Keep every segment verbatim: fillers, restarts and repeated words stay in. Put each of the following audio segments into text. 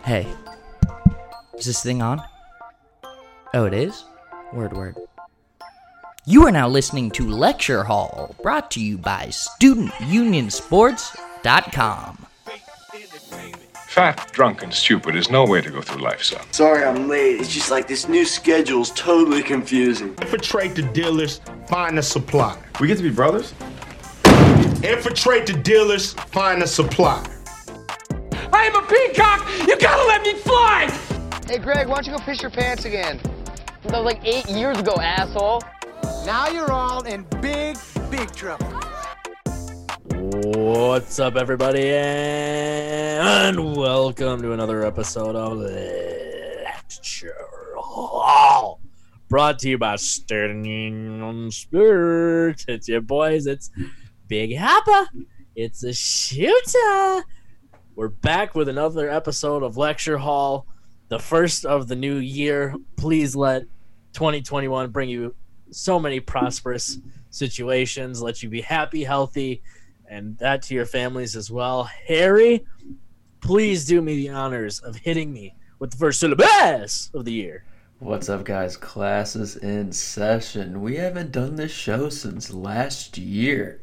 Hey, is this thing on? Oh, it is? Word, word. You are now listening to Lecture Hall, brought to you by Student Union Sports dot com. Fat, drunk, and stupid is no way to go through life, son. Sorry I'm late. It's just like this new schedule's totally confusing. Infiltrate the dealers, find the supply. We get to be brothers? Infiltrate the dealers, find the supply. I am a peacock! You gotta let me fly! Hey, Greg, why don't you go piss your pants again? That was like eight years ago, asshole. Now you're all in big, big trouble. What's up, everybody, and welcome to another episode of Lecture Hall, brought to you by Student Union Sports. It's your boys. It's Big Happa. It's a shooter. We're back with another episode of Lecture Hall, the first of the new year. Please let twenty twenty-one bring you so many prosperous situations, let you be happy, healthy, and that to your families as well. Harry, please do me the honors of hitting me with the first syllabus of the year. What's up, guys? Class is in session. We haven't done this show since last year.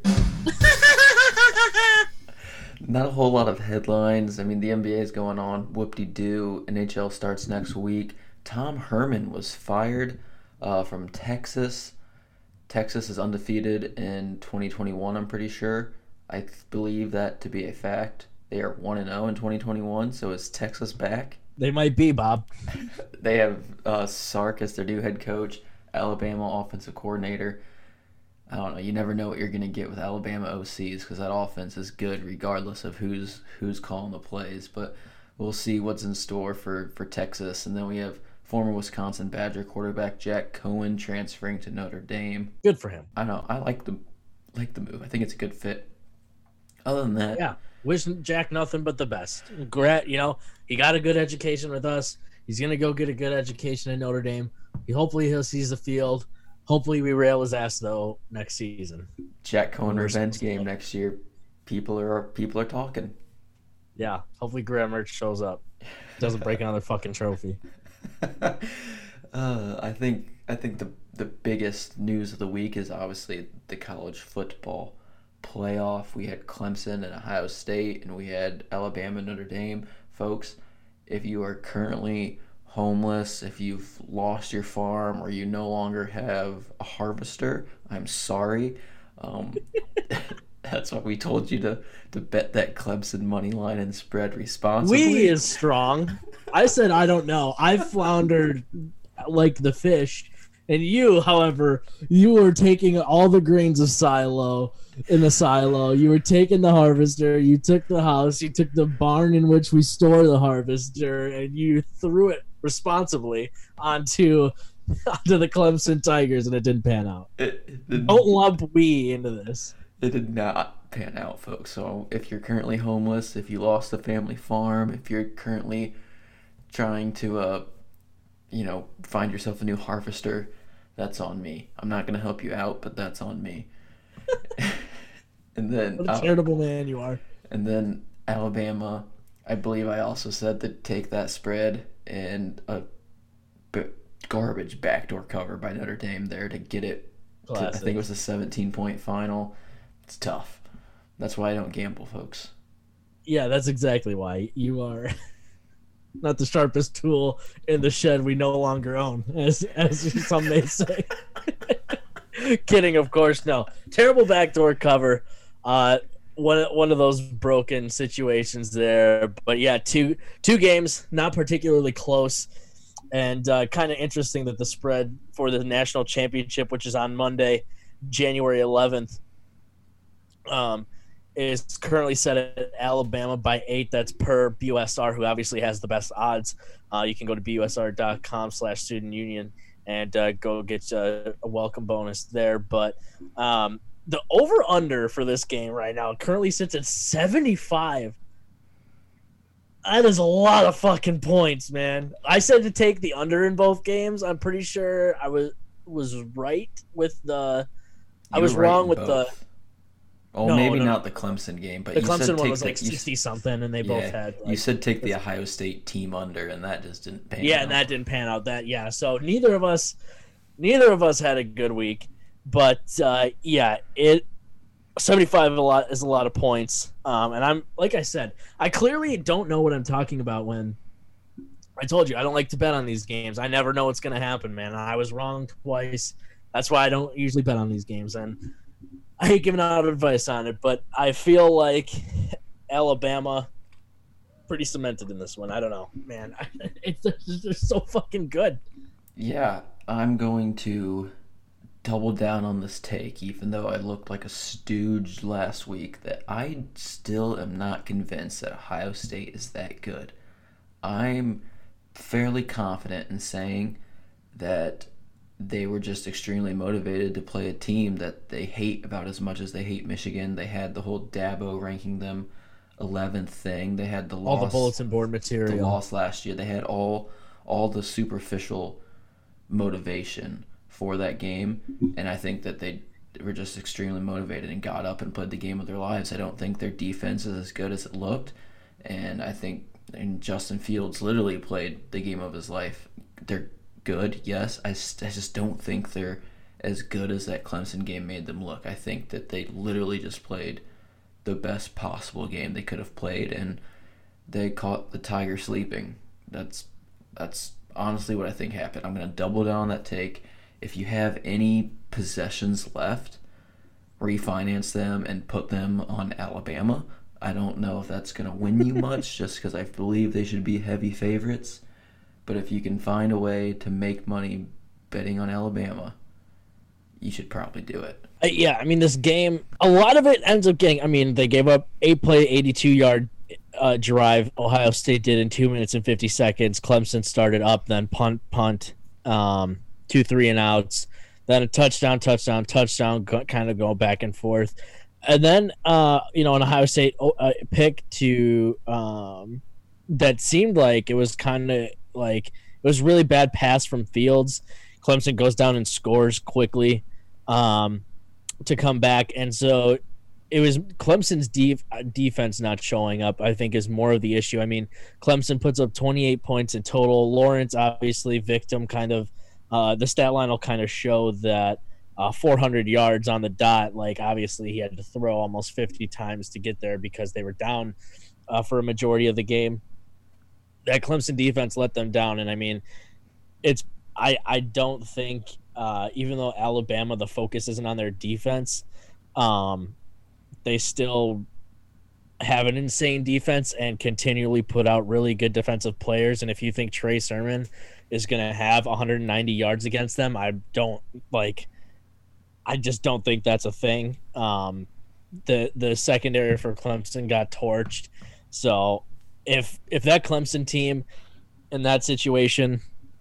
Not a whole lot of headlines. I mean, the N B A is going on. Whoop-de-doo. N H L starts next week. Tom Herman was fired uh, from Texas. Texas is undefeated in twenty twenty-one, I'm pretty sure. I believe that to be a fact. They are one and oh in twenty twenty-one, so is Texas back? They might be, Bob. They have uh, Sark as their new head coach, Alabama offensive coordinator. I don't know. You never know what you're going to get with Alabama O Cs because that offense is good regardless of who's who's calling the plays. But we'll see what's in store for, for Texas. And then we have former Wisconsin Badger quarterback Jack Cohen transferring to Notre Dame. Good for him. I know. I like the like the move. I think it's a good fit. Other than that, yeah, wish Jack nothing but the best. Grat, you know, he got a good education with us. He's gonna go get a good education in Notre Dame. He hopefully he'll seize the field. Hopefully we rail his ass though next season. Jack Cohen revenge game next year. People are people are talking. Yeah, hopefully Graham Merch shows up. Doesn't break another fucking trophy. uh, I think I think the the biggest news of the week is obviously the college football playoff. We had Clemson and Ohio State, and we had Alabama and Notre Dame. Folks, if you are currently homeless, if you've lost your farm, or you no longer have a harvester, I'm sorry. Um, that's why we told you to, to bet that Clemson money line and spread responsibly. We is strong. I said I don't know. I floundered like the fish. And you, however, you were taking all the grains of silo in the silo. You were taking the harvester. You took the house. You took the barn in which we store the harvester, and you threw it responsibly onto onto the Clemson Tigers, and it didn't pan out. It, it, Don't lump we into this. It did not pan out, folks. So if you're currently homeless, if you lost a family farm, if you're currently trying to, uh, you know, find yourself a new harvester, that's on me. I'm not going to help you out, but that's on me. and then What a charitable uh, man you are. And then Alabama, I believe I also said to take that spread and a b- garbage backdoor cover by Notre Dame there to get it. To, I think it was a seventeen-point final. It's tough. That's why I don't gamble, folks. Yeah, that's exactly why. You are not the sharpest tool in the shed we no longer own, as as some may say. Kidding, of course. No. Terrible backdoor cover. Uh, one one of those broken situations there. But yeah, two two games, not particularly close, and uh, kind of interesting that the spread for the national championship, which is on Monday, January eleventh, um, is currently set at Alabama by eight. That's per B U S R, who obviously has the best odds. Uh, you can go to B U S R dot com slash student union and uh, go get uh, a welcome bonus there. But um, the over-under for this game right now currently sits at seventy-five. That is a lot of fucking points, man. I said to take the under in both games. I'm pretty sure I was was right with the – I was right wrong with both. the – Oh, No, maybe no, not no. the Clemson game, but The you said Clemson one take was the, like you- sixty something, and they both yeah, had. Like, you said take the Ohio State team under, and that just didn't pan yeah, out. and that didn't pan out. That yeah, so neither of us, neither of us had a good week, but uh, yeah, it seventy-five a lot is a lot of points. Um, and I'm like I said, I clearly don't know what I'm talking about when I told you I don't like to bet on these games. I never know what's gonna happen, man. I was wrong twice. That's why I don't usually bet on these games, and I hate giving out advice on it, but I feel like Alabama pretty cemented in this one. I don't know, man. It's they're so fucking good. Yeah, I'm going to double down on this take, even though I looked like a stooge last week, that I still am not convinced that Ohio State is that good. I'm fairly confident in saying that they were just extremely motivated to play a team that they hate about as much as they hate Michigan. They had the whole Dabo ranking them eleventh thing. They had the All loss, the bulletin board the material. loss last year. They had all all the superficial motivation for that game, and I think that they were just extremely motivated and got up and played the game of their lives. I don't think their defense is as good as it looked, and I think and Justin Fields literally played the game of his life. They're good, yes. I, I just don't think they're as good as that Clemson game made them look. I think that they literally just played the best possible game they could have played, and they caught the Tiger sleeping. That's that's honestly what I think happened. I'm going to double down on that take. If you have any possessions left, refinance them and put them on Alabama. I don't know if that's going to win you much, just because I believe they should be heavy favorites. But if you can find a way to make money betting on Alabama, you should probably do it. Uh, yeah, I mean, this game, a lot of it ends up getting, I mean, they gave up eight play, eighty-two yard uh, drive. Ohio State did in two minutes and fifty seconds. Clemson started up, then punt, punt, um, two three and outs, then a touchdown, touchdown, touchdown, go, kind of going back and forth. And then, uh, you know, an Ohio State uh, pick to um, that seemed like it was kind of like it was really bad pass from Fields. Clemson goes down and scores quickly um, to come back. And so it was Clemson's def- defense not showing up, I think, is more of the issue. I mean, Clemson puts up twenty-eight points in total. Lawrence, obviously, victim kind of uh, the stat line will kind of show that uh, four hundred yards on the dot. Like, obviously, he had to throw almost fifty times to get there because they were down uh, for a majority of the game. That Clemson defense let them down. And I mean, it's, I, I don't think, uh, even though Alabama, the focus isn't on their defense, um, they still have an insane defense and continually put out really good defensive players. And if you think Trey Sermon is going to have one hundred ninety yards against them, I don't like, I just don't think that's a thing. Um, the, the secondary for Clemson got torched. So if, if that Clemson team in that situation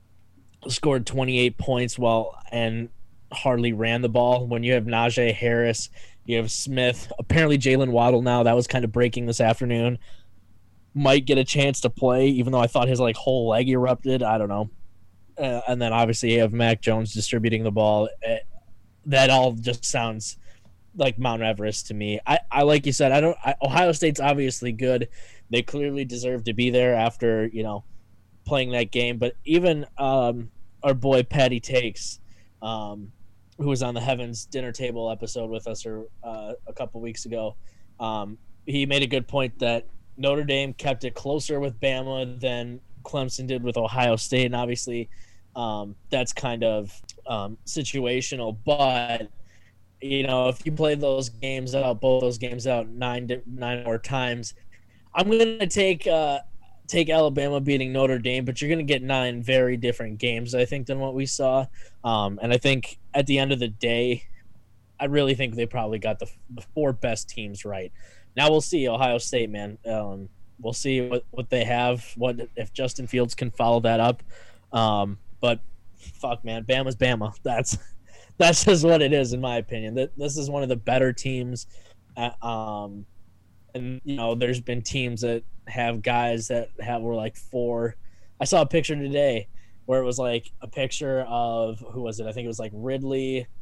scored twenty-eight points while, and hardly ran the ball, when you have Najee Harris, you have Smith, apparently Jalen Waddle now, that was kind of breaking this afternoon, might get a chance to play, even though I thought his like whole leg erupted. I don't know. Uh, and then obviously you have Mac Jones distributing the ball. Uh, that all just sounds like Mount Everest to me. I, I like you said, I don't. I, Ohio State's obviously good. They clearly deserve to be there after, you know, playing that game. But even um, our boy Patty Takes, um, who was on the Heavens Dinner Table episode with us or uh, a couple weeks ago, um, he made a good point that Notre Dame kept it closer with Bama than Clemson did with Ohio State, and obviously um, that's kind of um, situational. But you know, if you play those games out, both those games out nine nine more times, I'm gonna take uh, take Alabama beating Notre Dame, but you're gonna get nine very different games, I think, than what we saw. Um, and I think at the end of the day, I really think they probably got the, the four best teams right. Now we'll see Ohio State, man. Um, we'll see what, what they have, what if Justin Fields can follow that up. Um, but fuck, man, Bama's Bama. That's that's just what it is, in my opinion. That this is one of the better teams. At, um, and you know, there's been teams that have guys that have were like four. I saw a picture today where it was like a picture of who was it? I think it was like Ridley,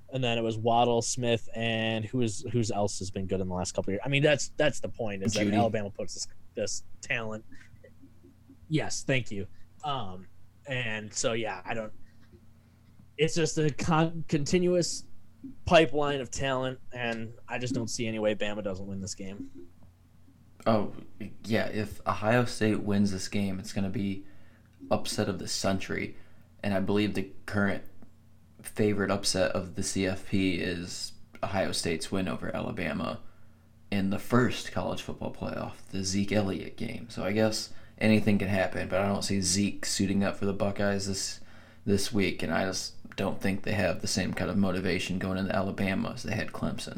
and then it was Waddle, Smith, and who's who's else has been good in the last couple of years. I mean, that's that's the point is Judy. that Alabama puts this this talent. Yes, thank you. Um, and so yeah, I don't. It's just a con- continuous pipeline of talent, and I just don't see any way Bama doesn't win this game. Oh, yeah, if Ohio State wins this game, it's going to be upset of the century. And I believe the current favorite upset of the C F P is Ohio State's win over Alabama in the first college football playoff, the Zeke Elliott game. So I guess anything can happen, but I don't see Zeke suiting up for the Buckeyes this this week, and I just don't think they have the same kind of motivation going into Alabama as they had Clemson.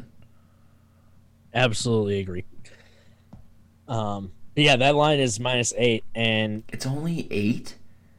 Absolutely agree. Um, but yeah, that line is minus eight, and It's only eight?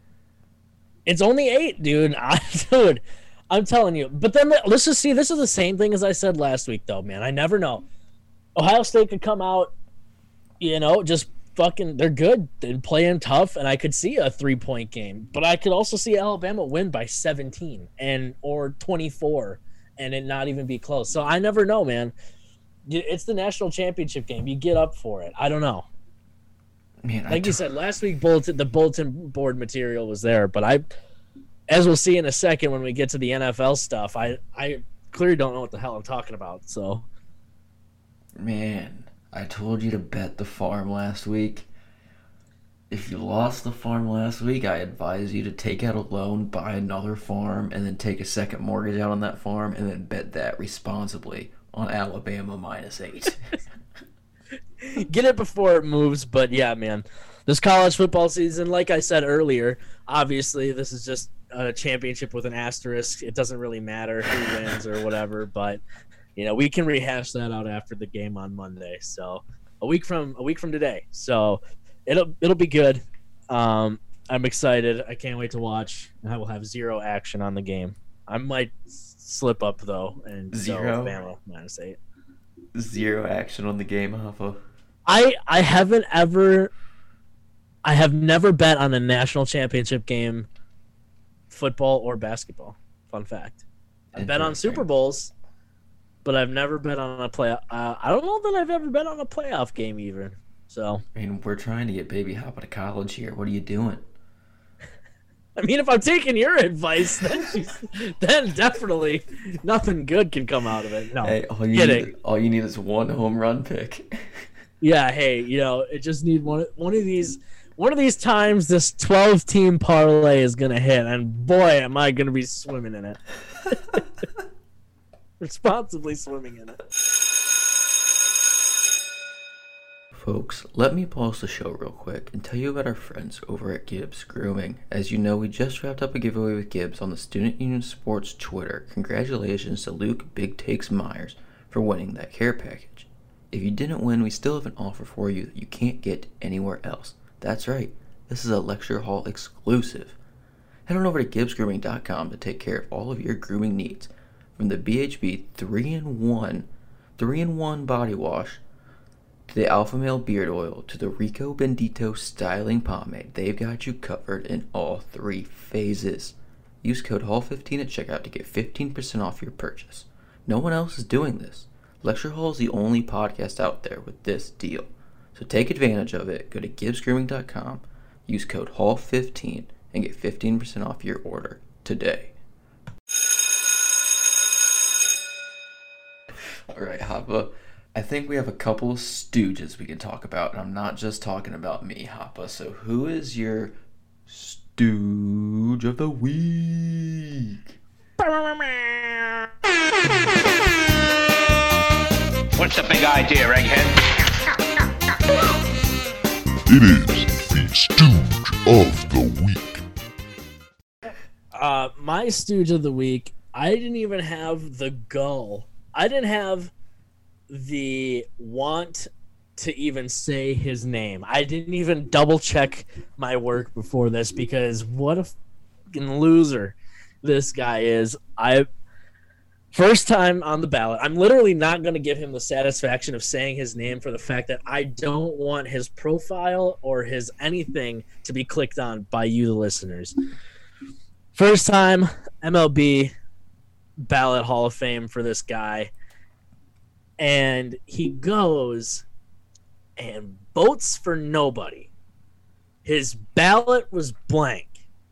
it's only eight, dude. I, dude, I'm telling you. But then let's just see. This is the same thing as I said last week, though, man. I never know. Ohio State could come out, you know, just fucking. They're good and playing tough, and I could see a three point game. But I could also see Alabama win by seventeen and or twenty-four, and it not even be close. So I never know, man. It's the national championship game. You get up for it. I don't know. Man, I Like you don't- said, last week bulletin the bulletin board material was there, but I, as we'll see in a second when we get to the N F L stuff, I I clearly don't know what the hell I'm talking about. So Man, I told you to bet the farm last week. If you lost the farm last week, I advise you to take out a loan, buy another farm, and then take a second mortgage out on that farm, and then bet that responsibly on Alabama minus eight. get it before it moves. But yeah, man, this college football season, like I said earlier, obviously this is just a championship with an asterisk. It doesn't really matter who wins or whatever, but you know we can rehash that out after the game on Monday. So a week from a week from today. So it'll it'll be good. Um, I'm excited. I can't wait to watch. I will have zero action on the game. I might slip up though and Zero? go Bama minus eight. Zero action on the game, Hoffa. I I haven't ever I have never bet on a national championship game, football or basketball. Fun fact. I bet on Interesting. Super Bowls, but I've never bet on a play. Uh, I don't know that I've ever bet on a playoff game even. So I mean, we're trying to get Baby Hoppa to college here. What are you doing? I mean, if I'm taking your advice, then she's, then definitely nothing good can come out of it. No, Hey, all you kidding. need, all you need is one home run pick. Yeah, hey, you know, it just need one one of these one of these times this twelve team parlay is gonna hit, and boy, am I gonna be swimming in it. Responsibly swimming in it. Folks, let me pause the show real quick and tell you about our friends over at Gibbs Grooming. As you know, we just wrapped up a giveaway with Gibbs on the Student Union Sports Twitter. Congratulations to Luke Big Takes Myers for winning that care package. If you didn't win, we still have an offer for you that you can't get anywhere else. That's right, this is a Lecture Hall exclusive. Head on over to gibbs grooming dot com to take care of all of your grooming needs. From the B H B three in one, three in one body wash, to the Alpha Male Beard Oil, to the Rico Bendito Styling Pomade, they've got you covered in all three phases. Use code Hall fifteen at checkout to get fifteen percent off your purchase. No one else is doing this. Lecture Hall is the only podcast out there with this deal. So take advantage of it. Go to gibbs grooming dot com, use code Hall fifteen, and get fifteen percent off your order today. Alright, Hoppa. I think we have a couple of stooges we can talk about, and I'm not just talking about me, Hoppa. So who is your stooge of the week? What's the big idea, egghead? It is the Stooge of the Week. Uh, my stooge of the week, I didn't even have the gall. I didn't have the want to even say his name. I didn't even double check my work before this because what a fucking loser this guy is. I first time on the ballot. I'm literally not going to give him the satisfaction of saying his name for the fact that I don't want his profile or his anything to be clicked on by you, the listeners. First time M L B ballot Hall of Fame for this guy. And he goes and votes for nobody. His ballot was blank.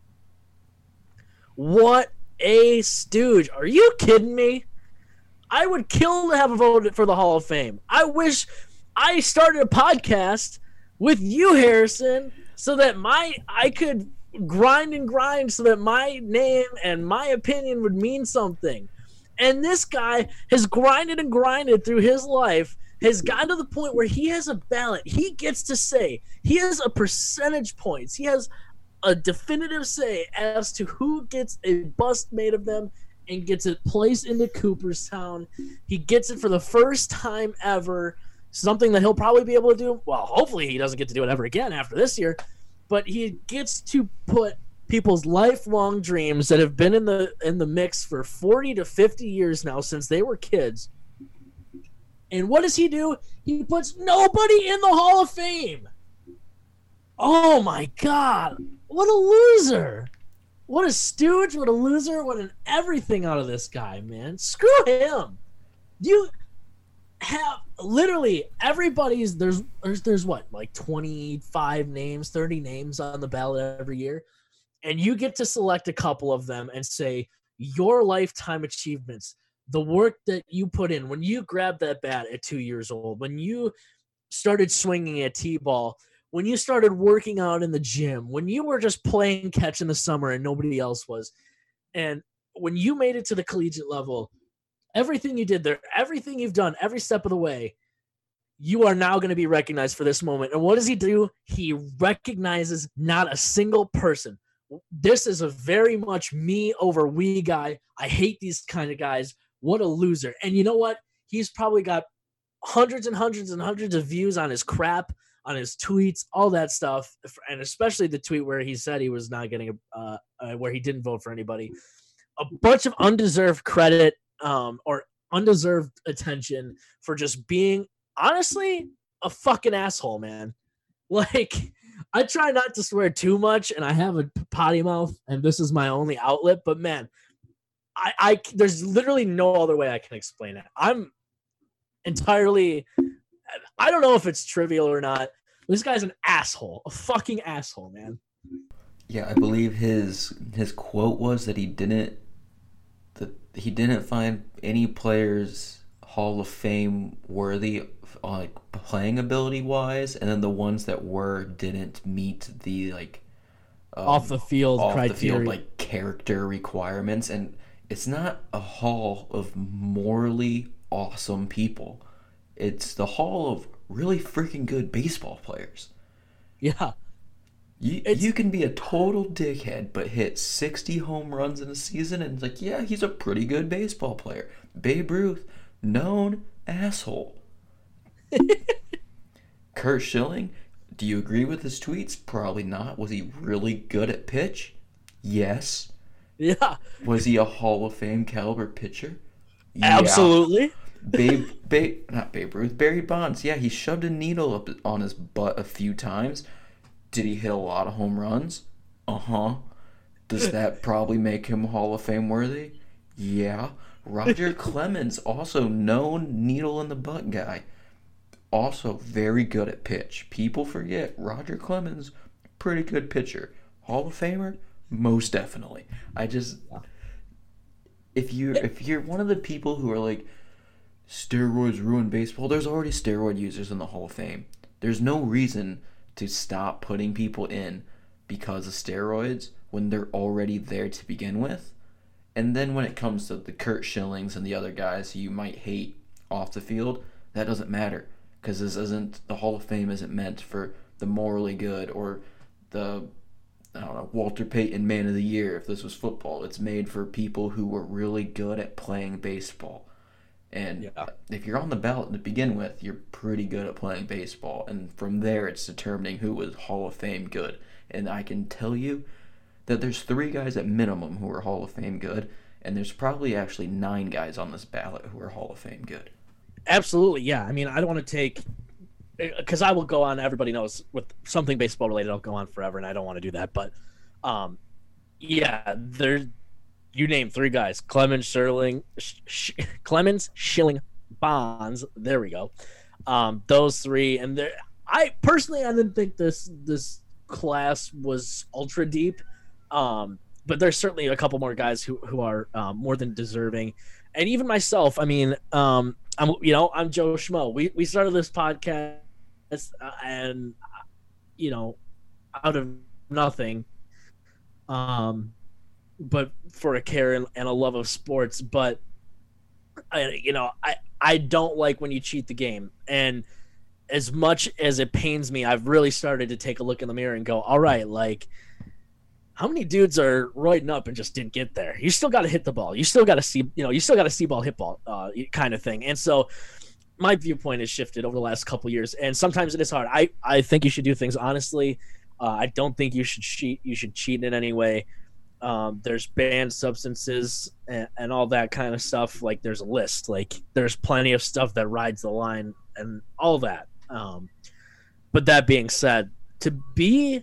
What a stooge. Are you kidding me? I would kill to have a vote for the Hall of Fame. I wish I started a podcast with you, Harrison, so that my I could grind and grind so that my name and my opinion would mean something. And this guy has grinded and grinded through his life, has gotten to the point where he has a ballot. He gets to say, he has a percentage points. He has a definitive say as to who gets a bust made of them and gets it placed into Cooperstown. He gets it for the first time ever, something that he'll probably be able to do. Well, hopefully he doesn't get to do it ever again after this year, but he gets to put people's lifelong dreams that have been in the in the mix for forty to fifty years now since they were kids. And what does he do? He puts nobody in the Hall of Fame. Oh my God. What a loser. What a stooge, what a loser, what an everything out of this guy, man. Screw him. You have literally everybody's there's there's there's what, like twenty-five names, thirty names on the ballot every year. And you get to select a couple of them and say your lifetime achievements, the work that you put in when you grabbed that bat at two years old, when you started swinging a T-ball, when you started working out in the gym, when you were just playing catch in the summer and nobody else was, and when you made it to the collegiate level, everything you did there, everything you've done, every step of the way, you are now going to be recognized for this moment. And what does he do? He recognizes not a single person. This is a very much me over we guy. I hate these kind of guys. What a loser. And you know what? He's probably got hundreds and hundreds and hundreds of views on his crap, on his tweets, all that stuff. And especially the tweet where he said he was not getting a, uh, uh, where he didn't vote for anybody. A bunch of undeserved credit um, or undeserved attention for just being, honestly, a fucking asshole, man. Like, I try not to swear too much, and I have a potty mouth, and this is my only outlet. But man, I, I there's literally no other way I can explain it. I'm entirely, I don't know if it's trivial or not. This guy's an asshole, a fucking asshole, man. Yeah, I believe his his quote was that he didn't that he didn't find any players Hall of Fame worthy, like playing ability wise, and then the ones that were didn't meet the like um, off the field off criteria, the field like character requirements. And it's not a hall of morally awesome people. It's the hall of really freaking good baseball players. Yeah. You, you can be a total dickhead, but hit sixty home runs in a season, and it's like, yeah, he's a pretty good baseball player. Babe Ruth, known asshole. Curt Schilling, do you agree with his tweets? Probably not. Was he really good at pitch? Yes. Yeah. Was he a Hall of Fame caliber pitcher? Absolutely. Yeah. Babe, Babe, not Babe Ruth, Barry Bonds. Yeah, he shoved a needle up on his butt a few times. Did he hit a lot of home runs? Uh-huh. Does that probably make him Hall of Fame worthy? Yeah. Roger Clemens, also known needle in the butt guy. Also very good at pitch. People forget Roger Clemens, pretty good pitcher. Hall of Famer? Most definitely. I just if you if you're one of the people who are like steroids ruin baseball, there's already steroid users in the Hall of Fame. There's no reason to stop putting people in because of steroids when they're already there to begin with. And then when it comes to the Curt Schillings and the other guys who you might hate off the field, that doesn't matter, because this isn't, the Hall of Fame isn't meant for the morally good or the, I don't know, Walter Payton Man of the Year if this was football. It's made for people who were really good at playing baseball. And yeah. If you're on the ballot to begin with, you're pretty good at playing baseball. And from there, it's determining who was Hall of Fame good. And I can tell you that there's three guys at minimum who are Hall of Fame good. And there's probably actually nine guys on this ballot who are Hall of Fame good. Absolutely, yeah. I mean, I don't want to take... Because I will go on, everybody knows, with something baseball related, I'll go on forever, and I don't want to do that. But, um, yeah, there... you name three guys: Clemens, Sherling, Sh- Sh- Clemens, Schilling, Bonds. There we go. Um, those three, and there. I personally, I didn't think this this class was ultra deep, um, but there's certainly a couple more guys who who are um, more than deserving, and even myself. I mean, um, I'm you know I'm Joe Schmo. We we started this podcast, uh, and you know, out of nothing, um, but for a care and, and a love of sports. But I, you know, I I don't like when you cheat the game, and as much as it pains me, I've really started to take a look in the mirror and go, all right, like, how many dudes are roiding up and just didn't get there? You still got to hit the ball. You still got to see, you know, you still got to see ball, hit ball uh, kind of thing. And so my viewpoint has shifted over the last couple of years, and sometimes it is hard. I, I think you should do things honestly. Uh, I don't think you should cheat. You should cheat in any way. Um, there's banned substances and, and all that kind of stuff. Like, there's a list. Like, there's plenty of stuff that rides the line and all that. Um, but that being said, to be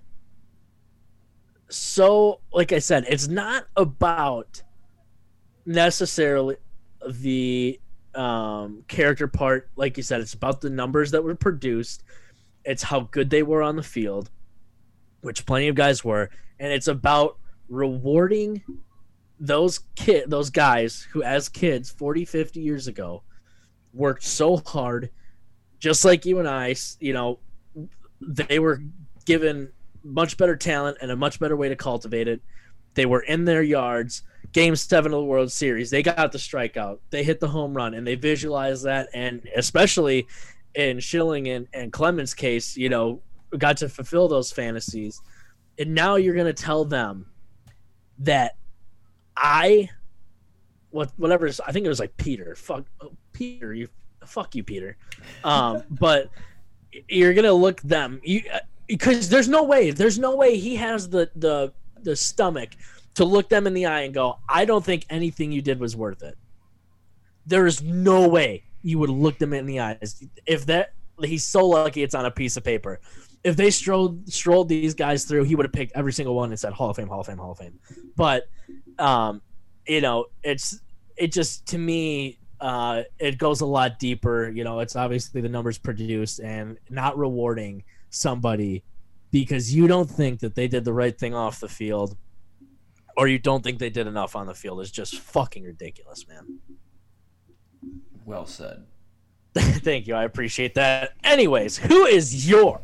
so, like I said, it's not about necessarily the um, character part. Like you said, it's about the numbers that were produced. It's how good they were on the field, which plenty of guys were. And it's about rewarding those kid, those guys who, as kids, forty, fifty years ago, worked so hard. Just like you and I, you know, they were given much better talent and a much better way to cultivate it. They were in their yards. Game seven of the World Series, they got the strikeout. They hit the home run, and they visualized that. And especially in Schilling and, and Clemens' case, you know, got to fulfill those fantasies. And now you're going to tell them that I, what whatever, I think it was like Peter. Fuck, oh, Peter, you. Fuck you, Peter. Um, but you're gonna look them you because there's no way, there's no way he has the the the stomach to look them in the eye and go, I don't think anything you did was worth it. There is no way you would look them in the eyes. If that, he's so lucky it's on a piece of paper. If they strolled strolled these guys through, he would have picked every single one and said Hall of Fame, Hall of Fame, Hall of Fame. But um, you know, it's it just to me. Uh, it goes a lot deeper. You know, it's obviously the numbers produced, and not rewarding somebody because you don't think that they did the right thing off the field, or you don't think they did enough on the field is just fucking ridiculous, man. Well said. Thank you. I appreciate that. Anyways, who is your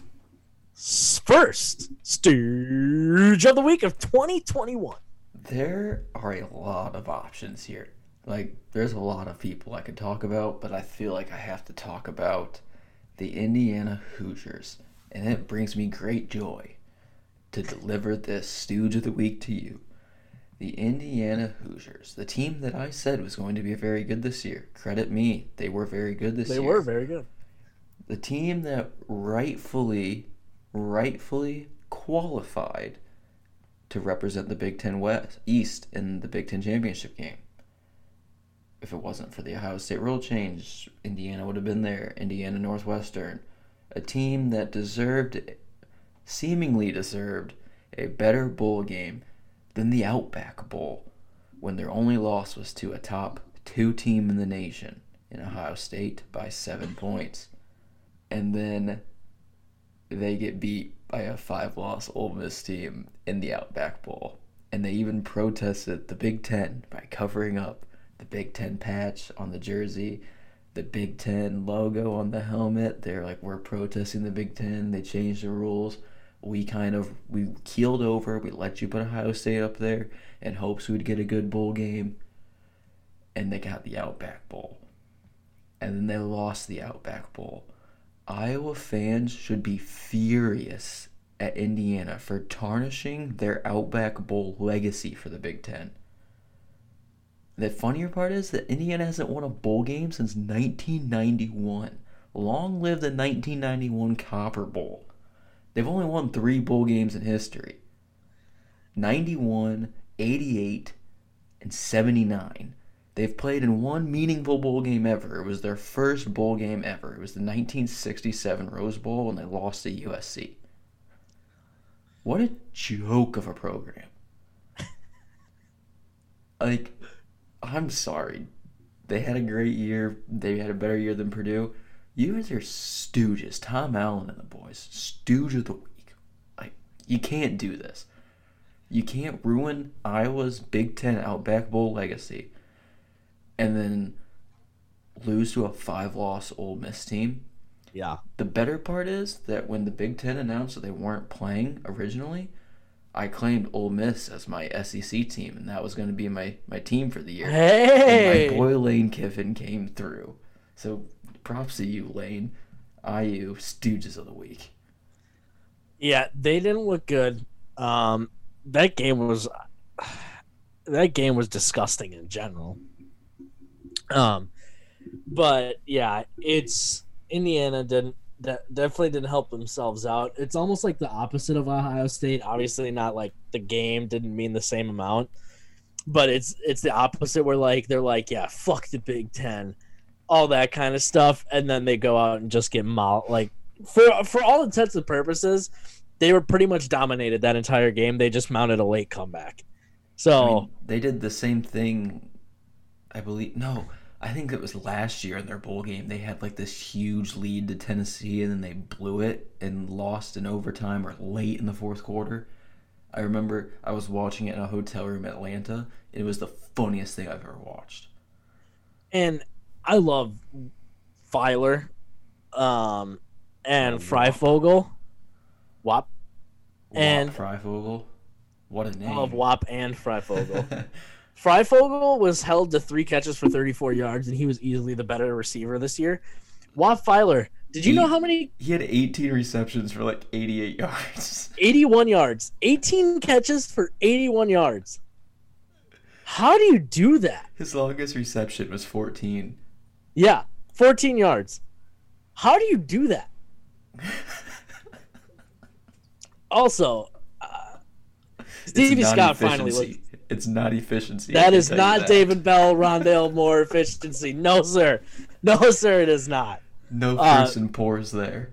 first Stooge of the week of twenty twenty-one? There are a lot of options here. Like, there's a lot of people I could talk about, but I feel like I have to talk about the Indiana Hoosiers. And it brings me great joy to deliver this Stooge of the Week to you. The Indiana Hoosiers, the team that I said was going to be very good this year. Credit me, they were very good this they year. They were very good. The team that rightfully, rightfully qualified to represent the Big Ten West East in the Big Ten Championship game. If it wasn't for the Ohio State rule change, Indiana would have been there. Indiana Northwestern. A team that deserved, seemingly deserved, a better bowl game than the Outback Bowl when their only loss was to a top two team in the nation in Ohio State by seven points. And then they get beat by a five-loss Ole Miss team in the Outback Bowl. And they even protested the Big Ten by covering up the Big Ten patch on the jersey, the Big Ten logo on the helmet. They're like, we're protesting the Big Ten. They changed the rules. We kind of, we keeled over. We let you put Ohio State up there in hopes we'd get a good bowl game. And they got the Outback Bowl. And then they lost the Outback Bowl. Iowa fans should be furious at Indiana for tarnishing their Outback Bowl legacy for the Big Ten. The funnier part is that Indiana hasn't won a bowl game since nineteen ninety-one. Long live the nineteen ninety-one Copper Bowl. They've only won three bowl games in history. ninety-one, eighty-eight, and seventy-nine. They've played in one meaningful bowl game ever. It was their first bowl game ever. It was the nineteen sixty-seven Rose Bowl when they lost to U S C. What a joke of a program. Like, I'm sorry. They had a great year. They had a better year than Purdue. You guys are stooges. Tom Allen and the boys. Stooge of the week. Like, you can't do this. You can't ruin Iowa's Big Ten Outback Bowl legacy and then lose to a five-loss Ole Miss team. Yeah. The better part is that when the Big Ten announced that they weren't playing originally, I claimed Ole Miss as my S E C team, and that was going to be my, my team for the year. Hey! And my boy Lane Kiffin came through. So props to you, Lane. I U, Stooges of the week. Yeah, they didn't look good. Um, that game was that game was disgusting in general. Um, but yeah, it's Indiana didn't that definitely didn't help themselves out. It's almost like the opposite of Ohio State. Obviously, not like the game didn't mean the same amount, but it's it's the opposite. Where like they're like, yeah, fuck the Big Ten, all that kind of stuff, and then they go out and just get mauled. Like for for all intents and purposes, they were pretty much dominated that entire game. They just mounted a late comeback. So I mean, they did the same thing. I believe no. I think it was last year in their bowl game. They had like this huge lead to Tennessee, and then they blew it and lost in overtime or late in the fourth quarter. I remember I was watching it in a hotel room in Atlanta. It was the funniest thing I've ever watched. And I love Filer um, and Oh, Freifogel. Wop. And Freifogel. What a name. I love Wop and Freifogel. Freifogel was held to three catches for thirty-four yards, and he was easily the better receiver this year. Wop Filer, did you he, know how many? He had eighteen receptions for like eighty-eight yards. eighty-one yards. eighteen catches for eighty-one yards. How do you do that? His longest reception was fourteen. Yeah, fourteen yards. How do you do that? Also, uh, Stevie Scott finally looked. It's not efficiency. That is not that. David Bell, Rondale Moore efficiency. No, sir. No, sir, it is not. No Uh, person pours there.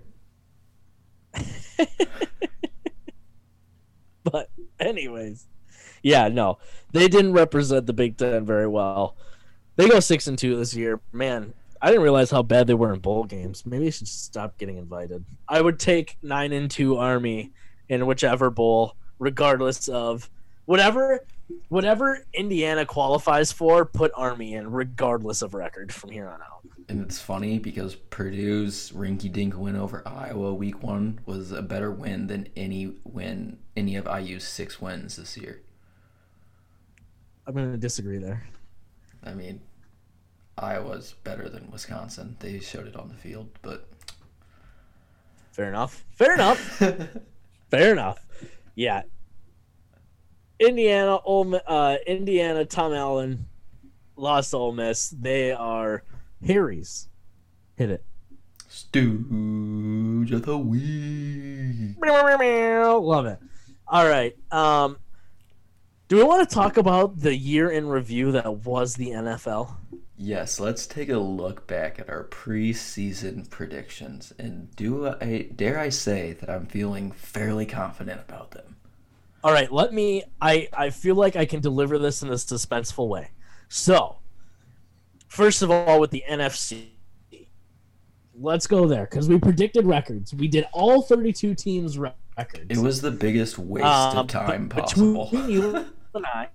But anyways, yeah, no. They didn't represent the Big Ten very well. They go six and two this year. Man, I didn't realize how bad they were in bowl games. Maybe I should stop getting invited. I would take nine and two Army in whichever bowl, regardless of whatever whatever Indiana qualifies for, put Army in, regardless of record from here on out. And it's funny because Purdue's rinky-dink win over Iowa week one was a better win than any win, any of I U's six wins this year. I'm going to disagree there. I mean, Iowa's better than Wisconsin. They showed it on the field, but... Fair enough. Fair enough. Fair enough. Yeah. Indiana, Ole, uh, Indiana, Tom Allen lost to Ole Miss. They are Harry's. Hit it. Stooge of the week. Love it. All right. Um, do we want to talk about the year in review that was the N F L? Yes, let's take a look back at our preseason predictions, and do I dare I say that I'm feeling fairly confident about them. All right, let me I I feel like I can deliver this in a suspenseful way. So, first of all, with the N F C, let's go there because we predicted records. We did all thirty-two teams records. It was the biggest waste um, of time but possible. Between you and I,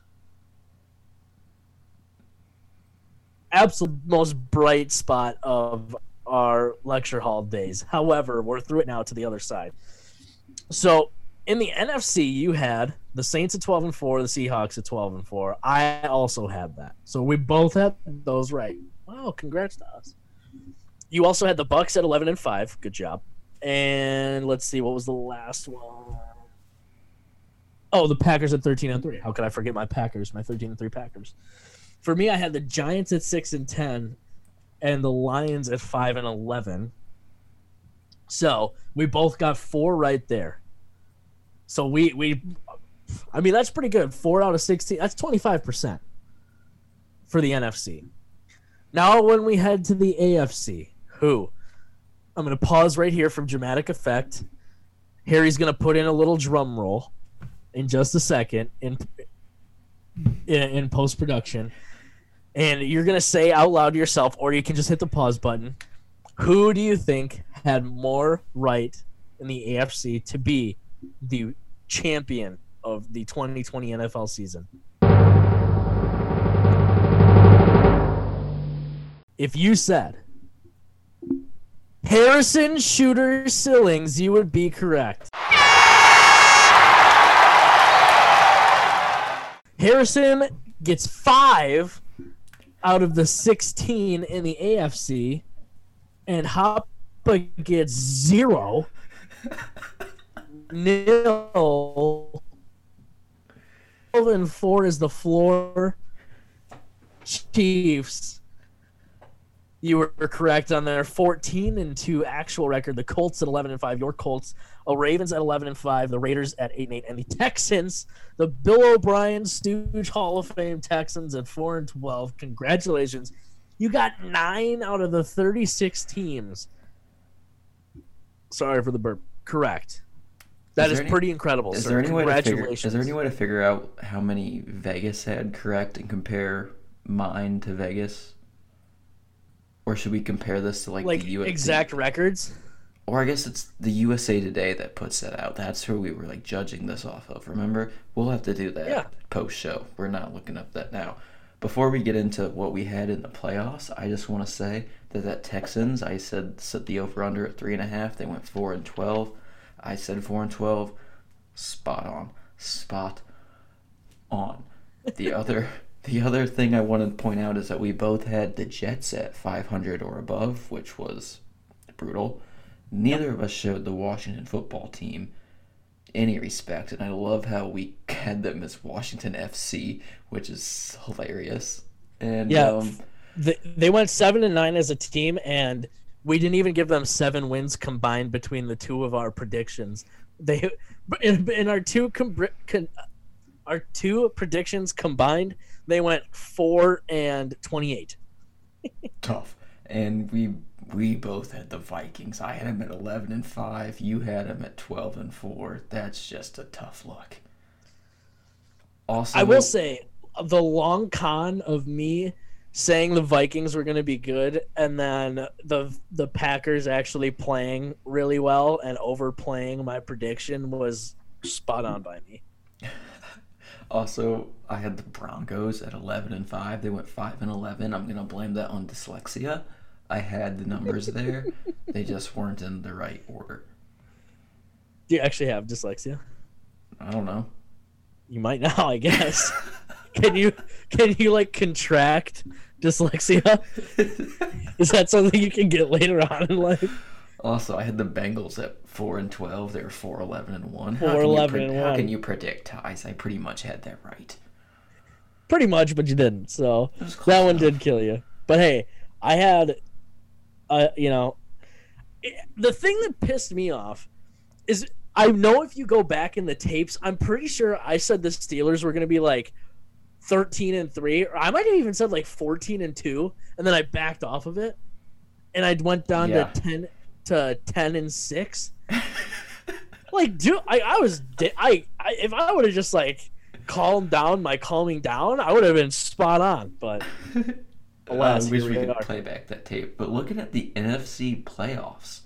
absolute most bright spot of our lecture hall days. However, we're through it now to the other side. So in the N F C, you had the Saints at twelve and four, the Seahawks at twelve and four. I also had that. So we both had those right. Wow, congrats to us. You also had the Bucks at eleven and five. Good job. And let's see, what was the last one? Oh, the Packers at thirteen and three. How could I forget my Packers, my thirteen and three Packers? For me, I had the Giants at six and ten and the Lions at five and eleven. So, we both got four right there. So we we I mean, that's pretty good. four out of sixteen. That's twenty-five percent for the N F C. Now when we head to the A F C, who I'm going to pause right here from dramatic effect. Harry's going to put in a little drum roll in just a second. And in, in post production, and you're gonna say out loud to yourself, or you can just hit the pause button. Who do you think had more right in the A F C to be the champion of the twenty twenty N F L season? If you said Harrison Shooter Sillings, you would be correct. Harrison gets five out of the sixteen in the A F C, and Hoppa gets zero. Nil. twelve and four is the floor. Chiefs, you were correct on their fourteen and two actual record. The Colts at eleven and five. Your Colts. The Ravens at eleven and five. The Raiders at eight and eight. And the Texans, the Bill O'Brien Stooge Hall of Fame Texans at four and twelve. Congratulations. You got nine out of the thirty-six teams. Sorry for the burp. Correct. That is, is pretty any, incredible, is sir. There any Congratulations. Way to figure, is there any way to figure out how many Vegas had correct and compare mine to Vegas? Or should we compare this to like, like the U S A? Exact records? Or I guess it's the U S A Today that puts that out. That's who we were like judging this off of. Remember? We'll have to do that yeah. post-show. We're not looking up that now. Before we get into what we had in the playoffs, I just want to say that that Texans, I said set the over-under at three and a half. They went four and twelve. I said four and twelve. Spot on. Spot on. The other the other thing I want to point out is that we both had the Jets at five hundred or above, which was brutal. Neither of us showed the Washington football team any respect, and I love how we had them as Washington F C, which is hilarious. And yeah, um, they, they went seven and nine as a team, and we didn't even give them seven wins combined between the two of our predictions. They in, in our two com, con, our two predictions combined, they went four and twenty-eight. Tough. And we we both had the Vikings. I had them at eleven and five. You had them at twelve and four. That's just a tough look. Also, I will say the long con of me saying the Vikings were going to be good and then the the Packers actually playing really well and overplaying my prediction was spot on by me. Also, I had the Broncos at eleven and five. They went five and eleven. I'm going to blame that on dyslexia. I had the numbers there. They just weren't in the right order. Do you actually have dyslexia? I don't know. You might now, I guess. Can you can you like contract dyslexia? Is that something you can get later on in life? Also, I had the Bengals at four and twelve. They were four eleven and one. Four eleven and one. one. How can you predict ties? I pretty much had that right. Pretty much, but you didn't. So that one did kill you. But hey, I had, uh, you know, the thing that pissed me off is I know if you go back in the tapes, I'm pretty sure I said the Steelers were going to be like thirteen and three, or I might have even said like fourteen and two, and then I backed off of it, and I went down yeah. to ten to ten and six. Like, dude, I, I was I, I if I would have just like calmed down my calming down, I would have been spot on. But alas, I wish we we could are. play back that tape. But looking at the N F C playoffs,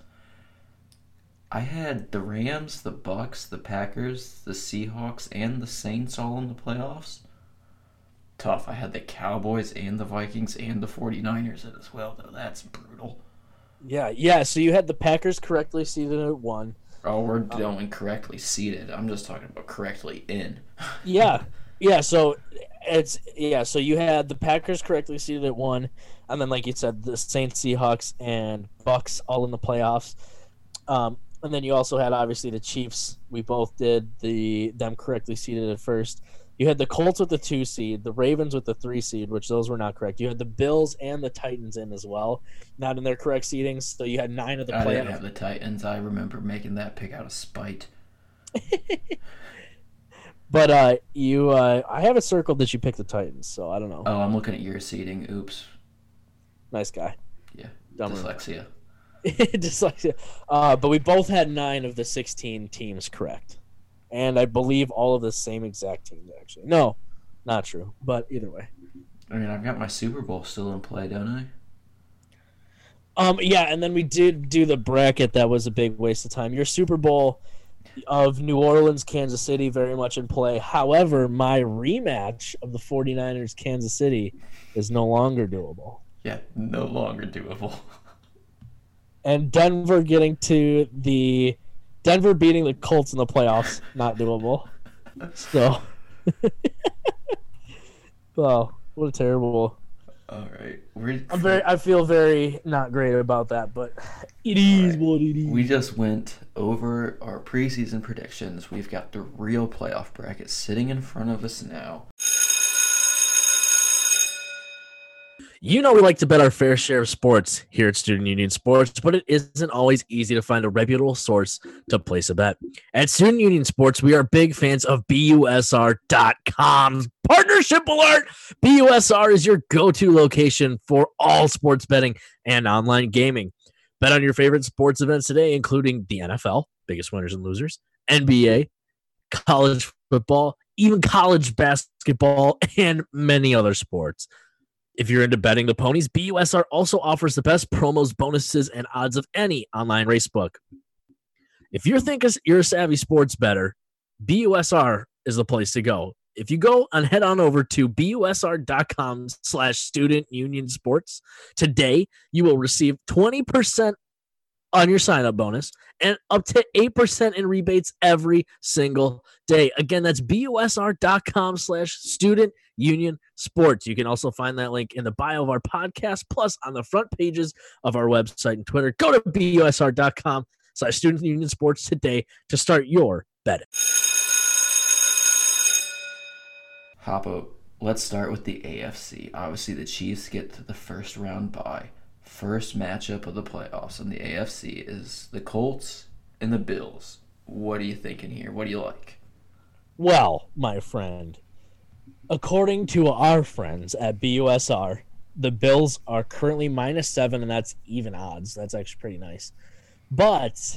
I had the Rams, the Bucks, the Packers, the Seahawks, and the Saints all in the playoffs. Tough. I had the Cowboys and the Vikings and the 49ers in as well, though. That's brutal. Yeah, yeah. So you had the Packers correctly seated at one. Oh, we're going correctly seated. I'm just talking about correctly in. Yeah, yeah. So it's yeah. So you had the Packers correctly seated at one, and then like you said, the Saints, Seahawks, and Bucks all in the playoffs. Um, and then you also had obviously the Chiefs. We both did the them correctly seated at first. You had the Colts with the two seed, the Ravens with the three seed, which those were not correct. You had the Bills and the Titans in as well, not in their correct seedings. So you had nine of the I playoffs. didn't have the Titans. I remember making that pick out of spite. But uh, you, uh, I have it circled that you picked the Titans, so I don't know. Oh, I'm looking at your seeding. Oops. Nice guy. Yeah. Dumb Dyslexia. Dyslexia. Uh, but we both had nine of the sixteen teams correct. And I believe all of the same exact teams, actually. No. Not true, but either way. I mean, I've got my Super Bowl still in play, don't I? Um, yeah, and then we did do the bracket. That was a big waste of time. Your Super Bowl of New Orleans, Kansas City, very much in play. However, my rematch of the 49ers, Kansas City, is no longer doable. Yeah, no longer doable. And Denver getting to the Denver beating the Colts in the playoffs, not doable. So, wow, what a terrible. All right, we're. I'm very. I feel very not great about that, but it is what it is. We just went over our preseason predictions. We've got the real playoff bracket sitting in front of us now. You know we like to bet our fair share of sports here at Student Union Sports, but it isn't always easy to find a reputable source to place a bet. At Student Union Sports, we are big fans of B U S R dot com's partnership alert. B U S R is your go-to location for all sports betting and online gaming. Bet on your favorite sports events today, including the N F L, biggest winners and losers, N B A, college football, even college basketball, and many other sports. If you're into betting the ponies, B U S R also offers the best promos, bonuses, and odds of any online racebook. If you think you're a savvy sports bettor, B U S R is the place to go. If you go and head on over to B U S R dot com slash student union sports today, you will receive twenty percent on your sign-up bonus and up to eight percent in rebates every single day. Again, that's B U S R dot com slash student union sports. You can also find that link in the bio of our podcast, plus on the front pages of our website and Twitter. Go to B U S R dot com slash student union sports today to start your betting. Hoppo, let's start with the A F C. Obviously, the Chiefs get to the first round bye. First matchup of the playoffs in the A F C is the Colts and the Bills. What are you thinking here? What do you like? Well, my friend, according to our friends at B U S R, the Bills are currently minus seven, and that's even odds. That's actually pretty nice. But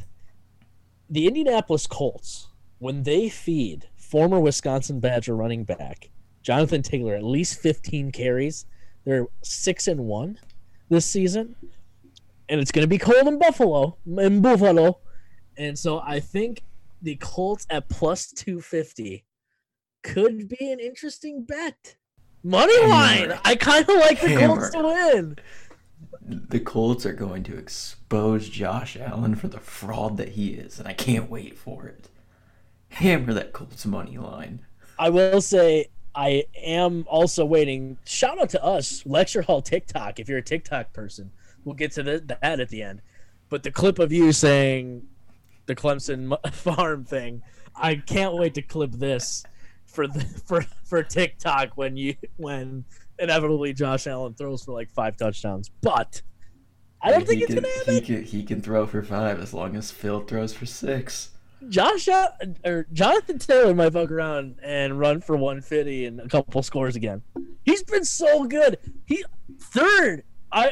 the Indianapolis Colts, when they feed former Wisconsin Badger running back Jonathan Taylor at least fifteen carries, they're six and one this season, and it's going to be cold in Buffalo, in Buffalo, and so I think the Colts at plus two fifty could be an interesting bet. Money line. Hammer. I kind of like the Hammer. Colts to win. The Colts are going to expose Josh Allen for the fraud that he is, and I can't wait for it. Hammer that Colts money line. I will say I am also waiting. Shout out to us, Lecture Hall TikTok. If you're a TikTok person, we'll get to the, that at the end. But the clip of you saying the Clemson farm thing, I can't wait to clip this for the, for for TikTok when you when inevitably Josh Allen throws for like five touchdowns. But I don't he think can, it's gonna happen. He can, he can throw for five as long as Phil throws for six. Josh or Jonathan Taylor might fuck around and run for one fifty and a couple scores again. He's been so good. He third. I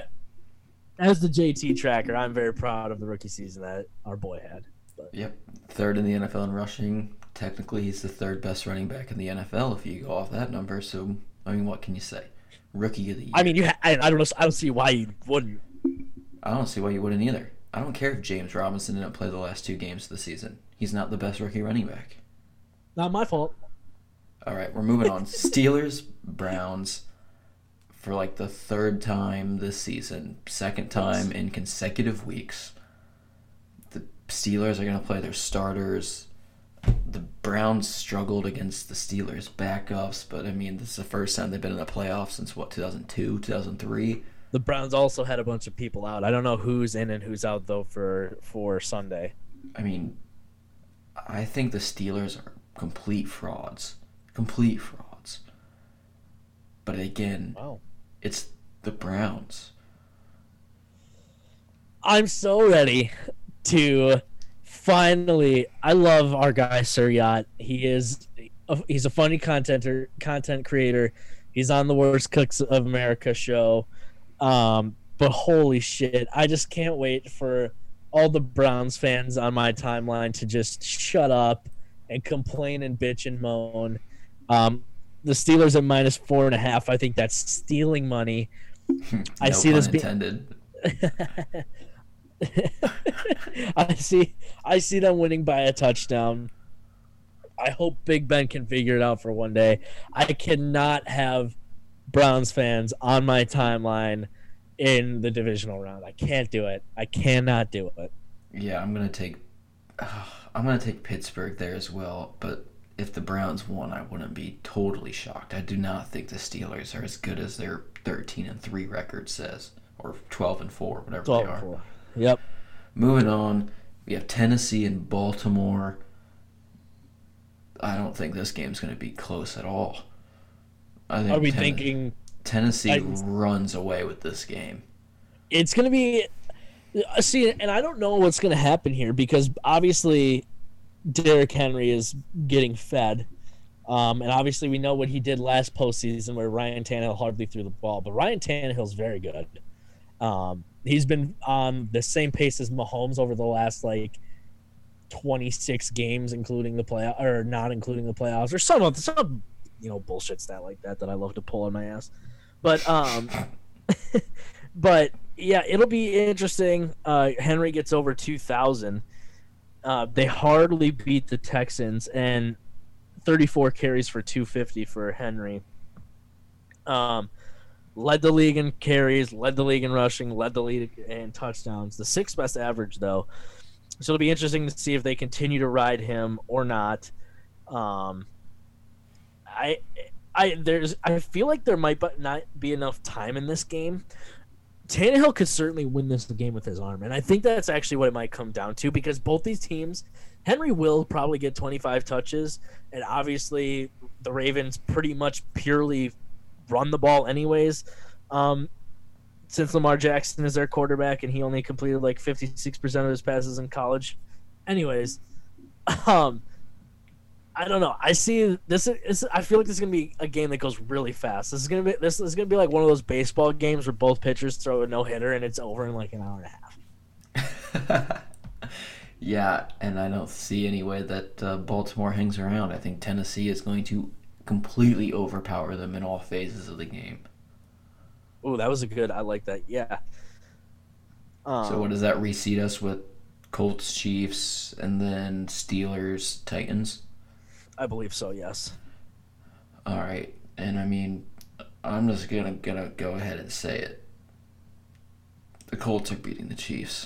as the J T tracker, I'm very proud of the rookie season that our boy had. But. Yep, third in the N F L in rushing. Technically, he's the third best running back in the N F L if you go off that number. So, I mean, what can you say? Rookie of the year. I mean, you. Ha- I, I don't know. I don't see why you wouldn't. I don't see why you wouldn't either. I don't care if James Robinson didn't play the last two games of the season. He's not the best rookie running back. Not my fault. All right, we're moving on. Steelers, Browns, for like the third time this season, second time in consecutive weeks. The Steelers are going to play their starters. The Browns struggled against the Steelers backups, but I mean, this is the first time they've been in the playoffs since, what, two thousand two, two thousand three? The Browns also had a bunch of people out. I don't know who's in and who's out, though, for, for Sunday. I mean, I think the Steelers are complete frauds. Complete frauds. But again, wow. It's the Browns. I'm so ready to finally... I love our guy, Sir Yacht. He is... A, he's a funny contenter, content creator. He's on the Worst Cooks of America show. Um, but holy shit, I just can't wait for all the Browns fans on my timeline to just shut up and complain and bitch and moan. Um, the Steelers at minus four and a half. I think that's stealing money. I no see pun this being. intended. I see. I see them winning by a touchdown. I hope Big Ben can figure it out for one day. I cannot have Browns fans on my timeline in the divisional round. I can't do it. I cannot do it. Yeah, I'm gonna take. Uh, I'm gonna take Pittsburgh there as well. But if the Browns won, I wouldn't be totally shocked. I do not think the Steelers are as good as their thirteen and three record says, or twelve and four, whatever twelve they are. and four. Yep. Moving on, we have Tennessee and Baltimore. I don't think this game's going to be close at all. I think Are we Ten- thinking Tennessee Titans? runs away with this game? It's going to be – see, and I don't know what's going to happen here because obviously Derrick Henry is getting fed. Um, and obviously we know what he did last postseason where Ryan Tannehill hardly threw the ball. But Ryan Tannehill's very good. Um, he's been on the same pace as Mahomes over the last, like, twenty-six games, including the play or not including the playoffs, or some of some you know bullshit stat like that that I love to pull on my ass. But um, but yeah, it'll be interesting. Uh, Henry gets over two thousand. Uh, they hardly beat the Texans, and thirty-four carries for two fifty for Henry. Um, led the league in carries, led the league in rushing, led the league in touchdowns. The sixth best average though. So it'll be interesting to see if they continue to ride him or not. Um, I, I there's I feel like there might but not be enough time in this game. Tannehill could certainly win this game with his arm, and I think that's actually what it might come down to because both these teams, Henry will probably get twenty-five touches, and obviously the Ravens pretty much purely run the ball anyways. Um, Since Lamar Jackson is their quarterback and he only completed like fifty-six percent of his passes in college. Anyways, um, I don't know. I see this is, I feel like this is going to be a game that goes really fast. This is going to be this is going to be like one of those baseball games where both pitchers throw a no-hitter and it's over in like an hour and a half. Yeah, and I don't see any way that uh, Baltimore hangs around. I think Tennessee is going to completely overpower them in all phases of the game. Oh, that was a good. I like that. Yeah. Um, So what does that reseed us with? Colts, Chiefs, and then Steelers, Titans? I believe so, yes. All right. And I mean, I'm just gonna gonna go ahead and say it. The Colts are beating the Chiefs.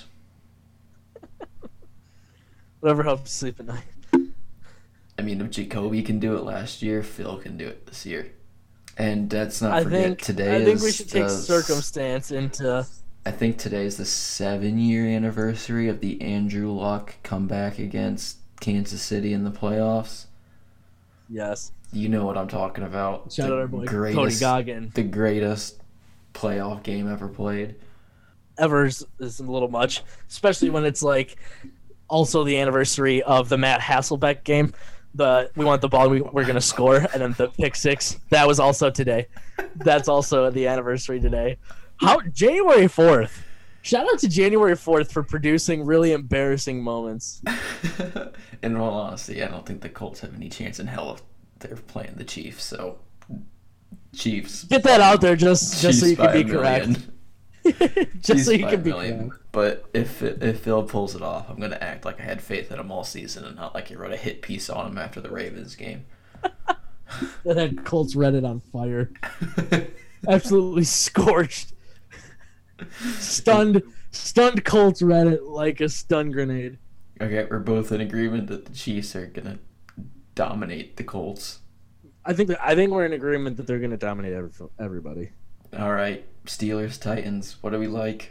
Whatever helps you sleep at night. I mean, if Jacoby can do it last year, Phil can do it this year. And that's not I forget think today I think is we should take the- circumstance into. I think today is the seven-year anniversary of the Andrew Luck comeback against Kansas City in the playoffs. Yes. You know what I'm talking about. Shout The out our boy greatest, Cody Goggin. The greatest playoff game ever played. Ever is, is a little much, especially when it's like also the anniversary of the Matt Hasselbeck game. The we want the ball, we, we're gonna score, and then the pick six. That was also today. That's also the anniversary today. How January fourth. Shout out to January fourth for producing really embarrassing moments. In all honesty, I don't think the Colts have any chance in hell if they're playing the Chiefs. So, Chiefs. Get that out there just just so Chiefs you can by be a million. correct. Just Chiefs so you by can a be million. correct. But if if Phil pulls it off, I'm gonna act like I had faith in him all season and not like he wrote a hit piece on him after the Ravens game. That had Colts Reddit on fire. Absolutely scorched. Stunned stunned Colts Reddit like a stun grenade. Okay, we're both in agreement that the Chiefs are gonna dominate the Colts. I think that, I think we're in agreement that they're going to dominate every, everybody. All right, Steelers, Titans. What do we like?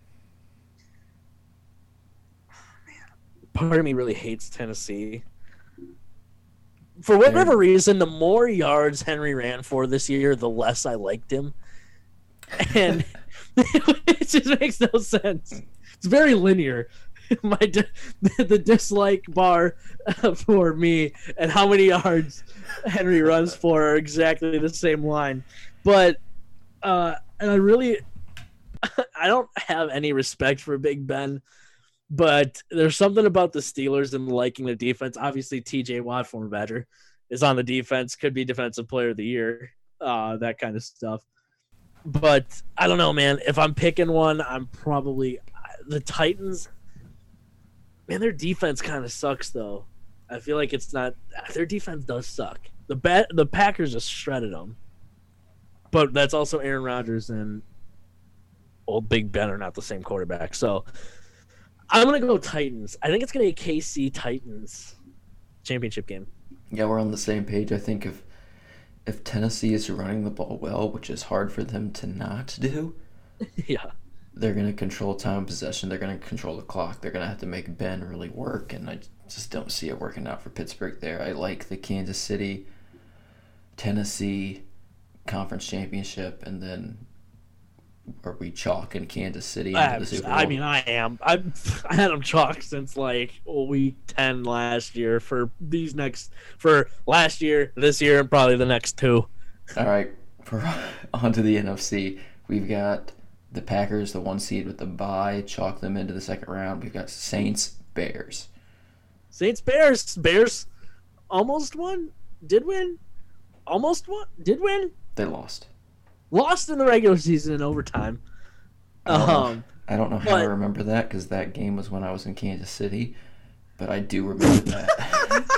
Part of me really hates Tennessee. For whatever They're... reason, the more yards Henry ran for this year, the less I liked him. And it just makes no sense. It's very linear. My di- the dislike bar for me and how many yards Henry runs for are exactly the same line. But uh, and I really I don't have any respect for Big Ben, but there's something about the Steelers and liking the defense. Obviously, T J Watt, former Badger, is on the defense, could be defensive player of the year, uh, that kind of stuff. But I don't know, man. If I'm picking one, I'm probably the Titans. Man, their defense kind of sucks, though. I feel like it's not their defense does suck. The bat, the Packers just shredded them, but that's also Aaron Rodgers and old Big Ben are not the same quarterback. So I'm gonna go Titans. I think it's gonna be a K C Titans championship game. Yeah, we're on the same page. I think if if Tennessee is running the ball well, which is hard for them to not do, yeah, they're gonna control time of possession. They're gonna control the clock. They're gonna have to make Ben really work, and I just don't see it working out for Pittsburgh there. I like the Kansas City, Tennessee conference championship, and then are we chalking Kansas City into I, the Super Bowl? I mean, I am. I I had them chalked since like week ten last year for these next for last year, this year, and probably the next two. All right, for on to the N F C. We've got the Packers, the one seed with the bye, chalk them into the second round. We've got Saints, Bears. Saints, Bears, Bears, almost won, did win, almost won, did win. They lost. Lost in the regular season in overtime. I don't Um, know, I don't know how but- I remember that because that game was when I was in Kansas City, but I do remember that.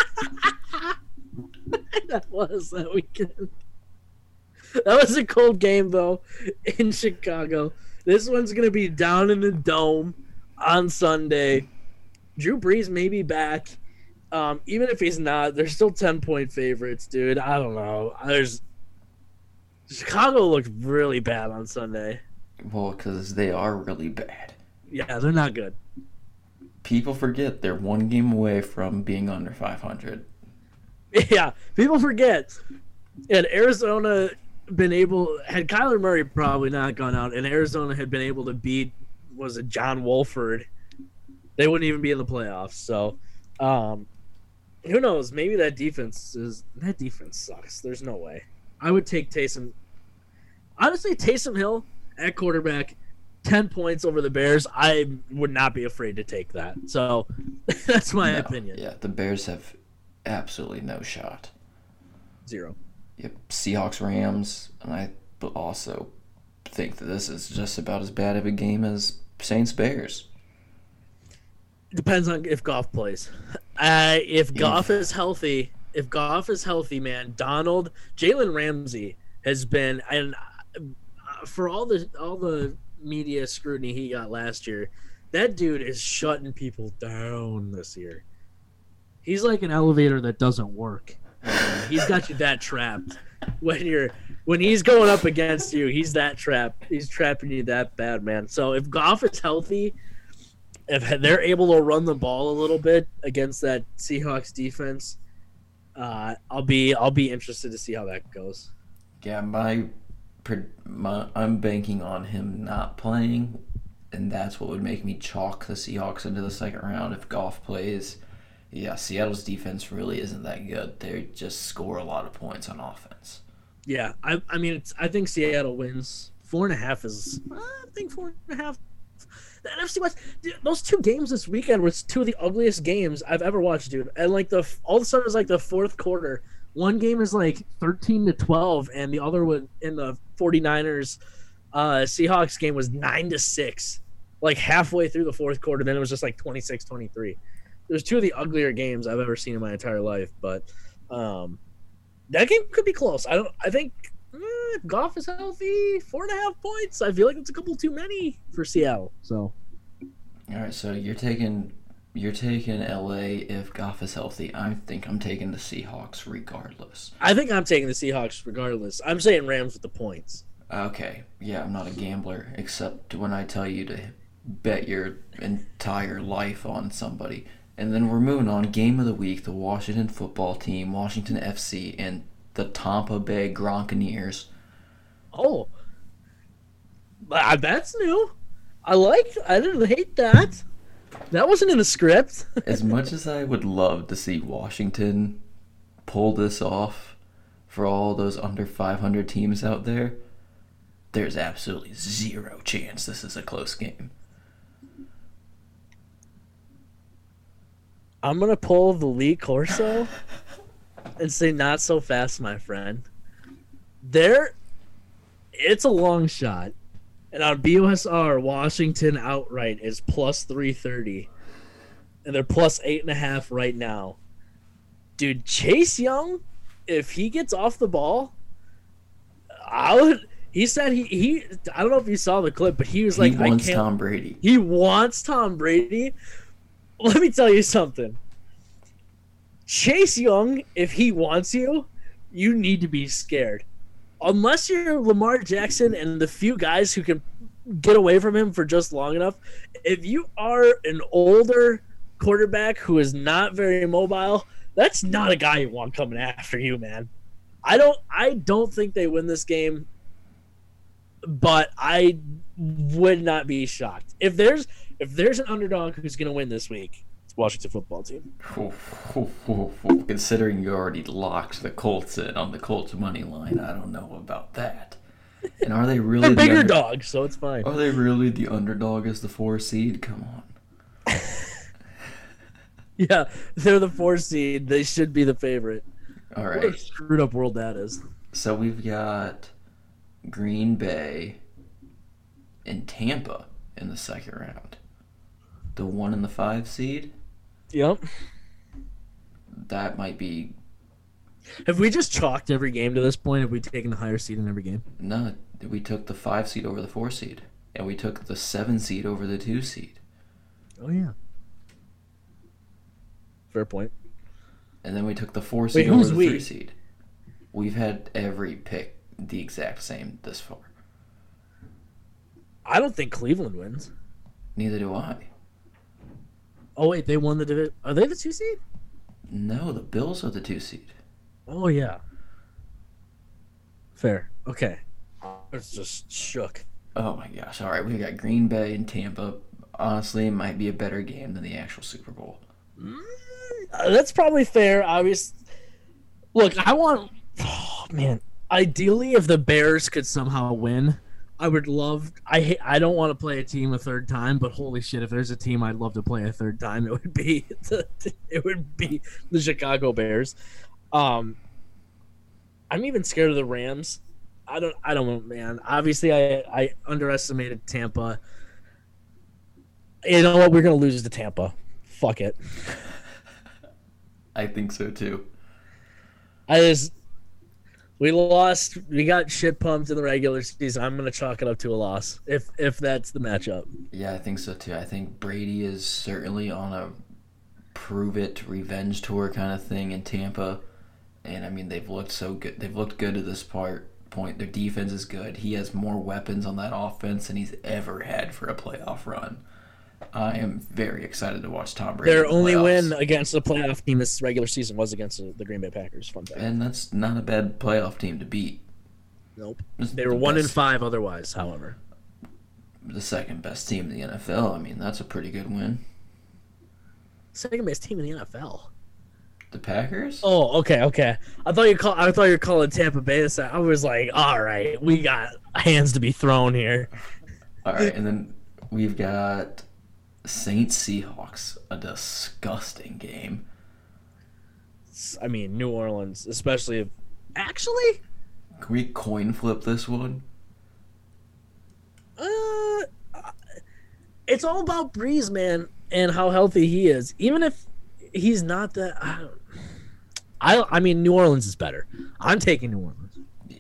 That was that weekend. That was a cold game though in Chicago. This one's gonna be down in the dome on Sunday. Drew Brees may be back. Um, even if he's not, they're still ten point favorites, dude. I don't know. There's Chicago looked really bad on Sunday. Well, because they are really bad. Yeah, they're not good. People forget they're one game away from being under five hundred. Yeah, people forget. And Arizona been able had Kyler Murray probably not gone out, and Arizona had been able to beat was it John Wolford, they wouldn't even be in the playoffs. So, um, who knows? Maybe that defense is that defense sucks. There's no way. I would take Taysom. Honestly, Taysom Hill at quarterback, ten points over the Bears. I would not be afraid to take that. So that's my No, opinion. Yeah, the Bears have absolutely no shot. Zero. Yep, Seahawks, Rams, and I also think that this is just about as bad of a game as Saints, Bears. Depends on if Goff plays. Uh, if Goff is healthy, if Goff is healthy, man, Donald, Jalen Ramsey has been, and uh, for all the all the media scrutiny he got last year, that dude is shutting people down this year. He's like an elevator that doesn't work. He's got you that trapped. When you're when he's going up against you, he's that trapped. He's trapping you that bad, man. So if Goff is healthy, if they're able to run the ball a little bit against that Seahawks defense, uh, I'll be I'll be interested to see how that goes. Yeah, my, my I'm banking on him not playing, and that's what would make me chalk the Seahawks into the second round if Goff plays. Yeah, Seattle's defense really isn't that good. They just score a lot of points on offense. Yeah, I I mean it's, I think Seattle wins. Four and a half is I think four and a half. The N F C West, dude, those two games this weekend were two of the ugliest games I've ever watched, dude. And like the all of a sudden it was like the fourth quarter. One game is like thirteen to twelve, and the other one in the 49ers uh, Seahawks game was nine to six. Like halfway through the fourth quarter, then it was just like twenty-six twenty-three. There's two of the uglier games I've ever seen in my entire life, but um, that game could be close. I don't. I think eh, if Goff is healthy, four and a half points. I feel like it's a couple too many for Seattle. So, all right, so you're taking you're taking L A if Goff is healthy. I think I'm taking the Seahawks regardless. I think I'm taking the Seahawks regardless. I'm saying Rams with the points. Okay, yeah, I'm not a gambler except when I tell you to bet your entire life on somebody. And then we're moving on. Game of the week, the Washington football team, Washington F C, and the Tampa Bay Gronkaneers. Oh, uh, that's new. I like. I didn't hate that. That wasn't in the script. As much as I would love to see Washington pull this off for all those under five hundred teams out there, there's absolutely zero chance this is a close game. I'm gonna pull the Lee Corso and say not so fast, my friend. There, it's a long shot. And on B O S R, Washington outright is plus three thirty. And they're plus eight and a half right now. Dude, Chase Young, if he gets off the ball, I would. He said he, he I don't know if you saw the clip, but he was like, he wants I can't, Tom Brady. He wants Tom Brady. Let me tell you something. Chase Young, if he wants you, you need to be scared. Unless you're Lamar Jackson and the few guys who can get away from him for just long enough, if you are an older quarterback who is not very mobile, that's not a guy you want coming after you, man. I don't I don't think they win this game, but I would not be shocked. If there's if there's an underdog who's going to win this week, it's Washington football team. Considering you already locked the Colts in on the Colts money line, I don't know about that. And are they really They're the bigger under- dogs, so it's fine. Are they really the underdog as the four seed? Come on. Yeah, they're the four seed. They should be the favorite. All What a right. screwed up world that is. So we've got Green Bay and Tampa in the second round. The one and the five seed, Yep. that might be Have we just chalked every game to this point? Have we taken the higher seed in every game? no. We took the five seed over the four seed, and we took the seven seed over the two seed, Oh, yeah. Fair point. and then we took the four seed Wait, over who's the we? three seed. We've had every pick the exact same this far. I don't think Cleveland wins. Neither do I. Oh, wait, they won the division. Are they the two seed? No, the Bills are the two seed. Oh, yeah. Fair. Okay. It's just shook. Oh my gosh! All right, we got Green Bay and Tampa. Honestly, it might be a better game than the actual Super Bowl. Uh, that's probably fair. Obviously, look, I want. Oh, man, ideally, if the Bears could somehow win, I would love. I hate, I don't want to play a team a third time, but holy shit, if there's a team I'd love to play a third time, it would be the, it would be the Chicago Bears. Um, I'm even scared of the Rams. I don't. I don't know, man. Obviously, I I underestimated Tampa. You know what? We're gonna lose to Tampa. Fuck it. I think so too. I just we lost. We got shit pumped in the regular season. I'm gonna chalk it up to a loss if if that's the matchup. Yeah, I think so too. I think Brady is certainly on a prove it revenge tour kind of thing in Tampa, and I mean they've looked so good. They've looked good to this part point. Their defense is good. He has more weapons on that offense than he's ever had for a playoff run. I am very excited to watch Tom Brady. Their in the only playoffs. win against a playoff team this regular season was against the the Green Bay Packers. Fun fact. And that's not a bad playoff team to beat. Nope. It's They the were one in best- five otherwise. However, The second best team in the N F L. I mean, that's a pretty good win. second best team in the N F L. The Packers? Oh, okay, okay. I thought you call. I thought you were calling Tampa Bay. a- I was like, all right, we got hands to be thrown here. All right, and then we've got Saints Seahawks, a disgusting game. I mean, New Orleans, especially if actually, Can we coin flip this one? uh, it's all about Breeze, man, and how healthy he is. Even if he's not that, I, don't- I, I mean, New Orleans is better. I'm taking New Orleans.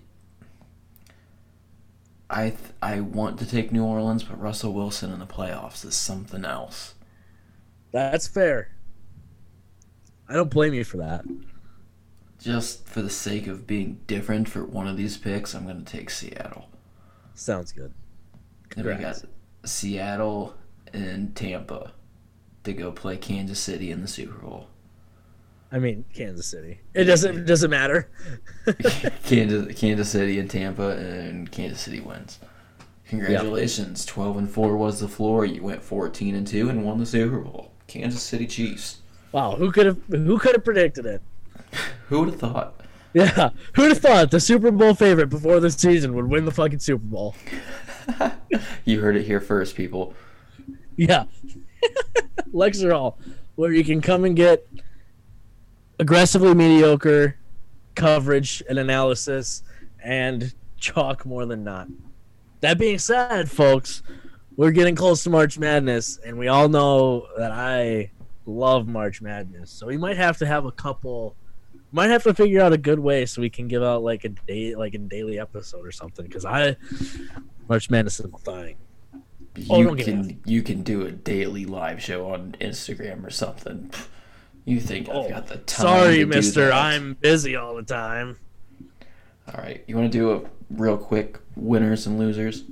I th- I want to take New Orleans, but Russell Wilson in the playoffs is something else. That's fair. I don't blame you for that. Just for the sake of being different for one of these picks, I'm going to take Seattle. Sounds good. Then we got Congrats. Seattle and Tampa to go play Kansas City in the Super Bowl. I mean, Kansas City. It doesn't it doesn't matter. Kansas Kansas City and Tampa, and Kansas City wins. Congratulations, twelve and four was the floor. You went fourteen and two and won the Super Bowl. Kansas City Chiefs. Wow, who could have who could have predicted it? Who would have thought? Yeah, who'd have thought the Super Bowl favorite before the season would win the fucking Super Bowl? You heard it here first, people. Yeah, Lecture Hall, where you can come and get aggressively mediocre coverage and analysis, and chalk more than not. That being said, folks, we're getting close to March Madness, and we all know that I love March Madness. So we might have to have a couple, might have to figure out a good way so we can give out like a day, like a daily episode or something. Because I, March Madness is my thing. You Oh, don't get me can you can do a daily live show on Instagram or something. You think Oh, I've got the time? sorry, to do Mister. that. I'm busy all the time. All right, you want to do a real quick winners and losers?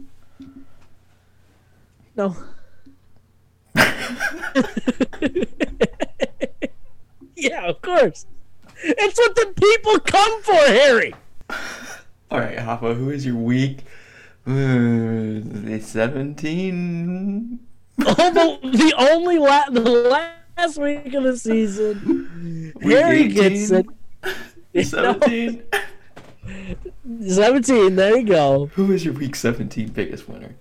No. Yeah, of course. It's what the people come for, Harry. All right, Hoppa, who is your week? Uh, seventeen. Oh, the, the only la- the last week of the season, Week Harry eighteen? gets it. seventeen. seventeen. There you go. Who is your week seventeen biggest winner?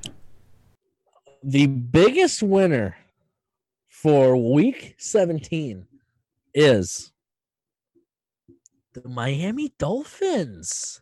The biggest winner for week seventeen is the Miami Dolphins.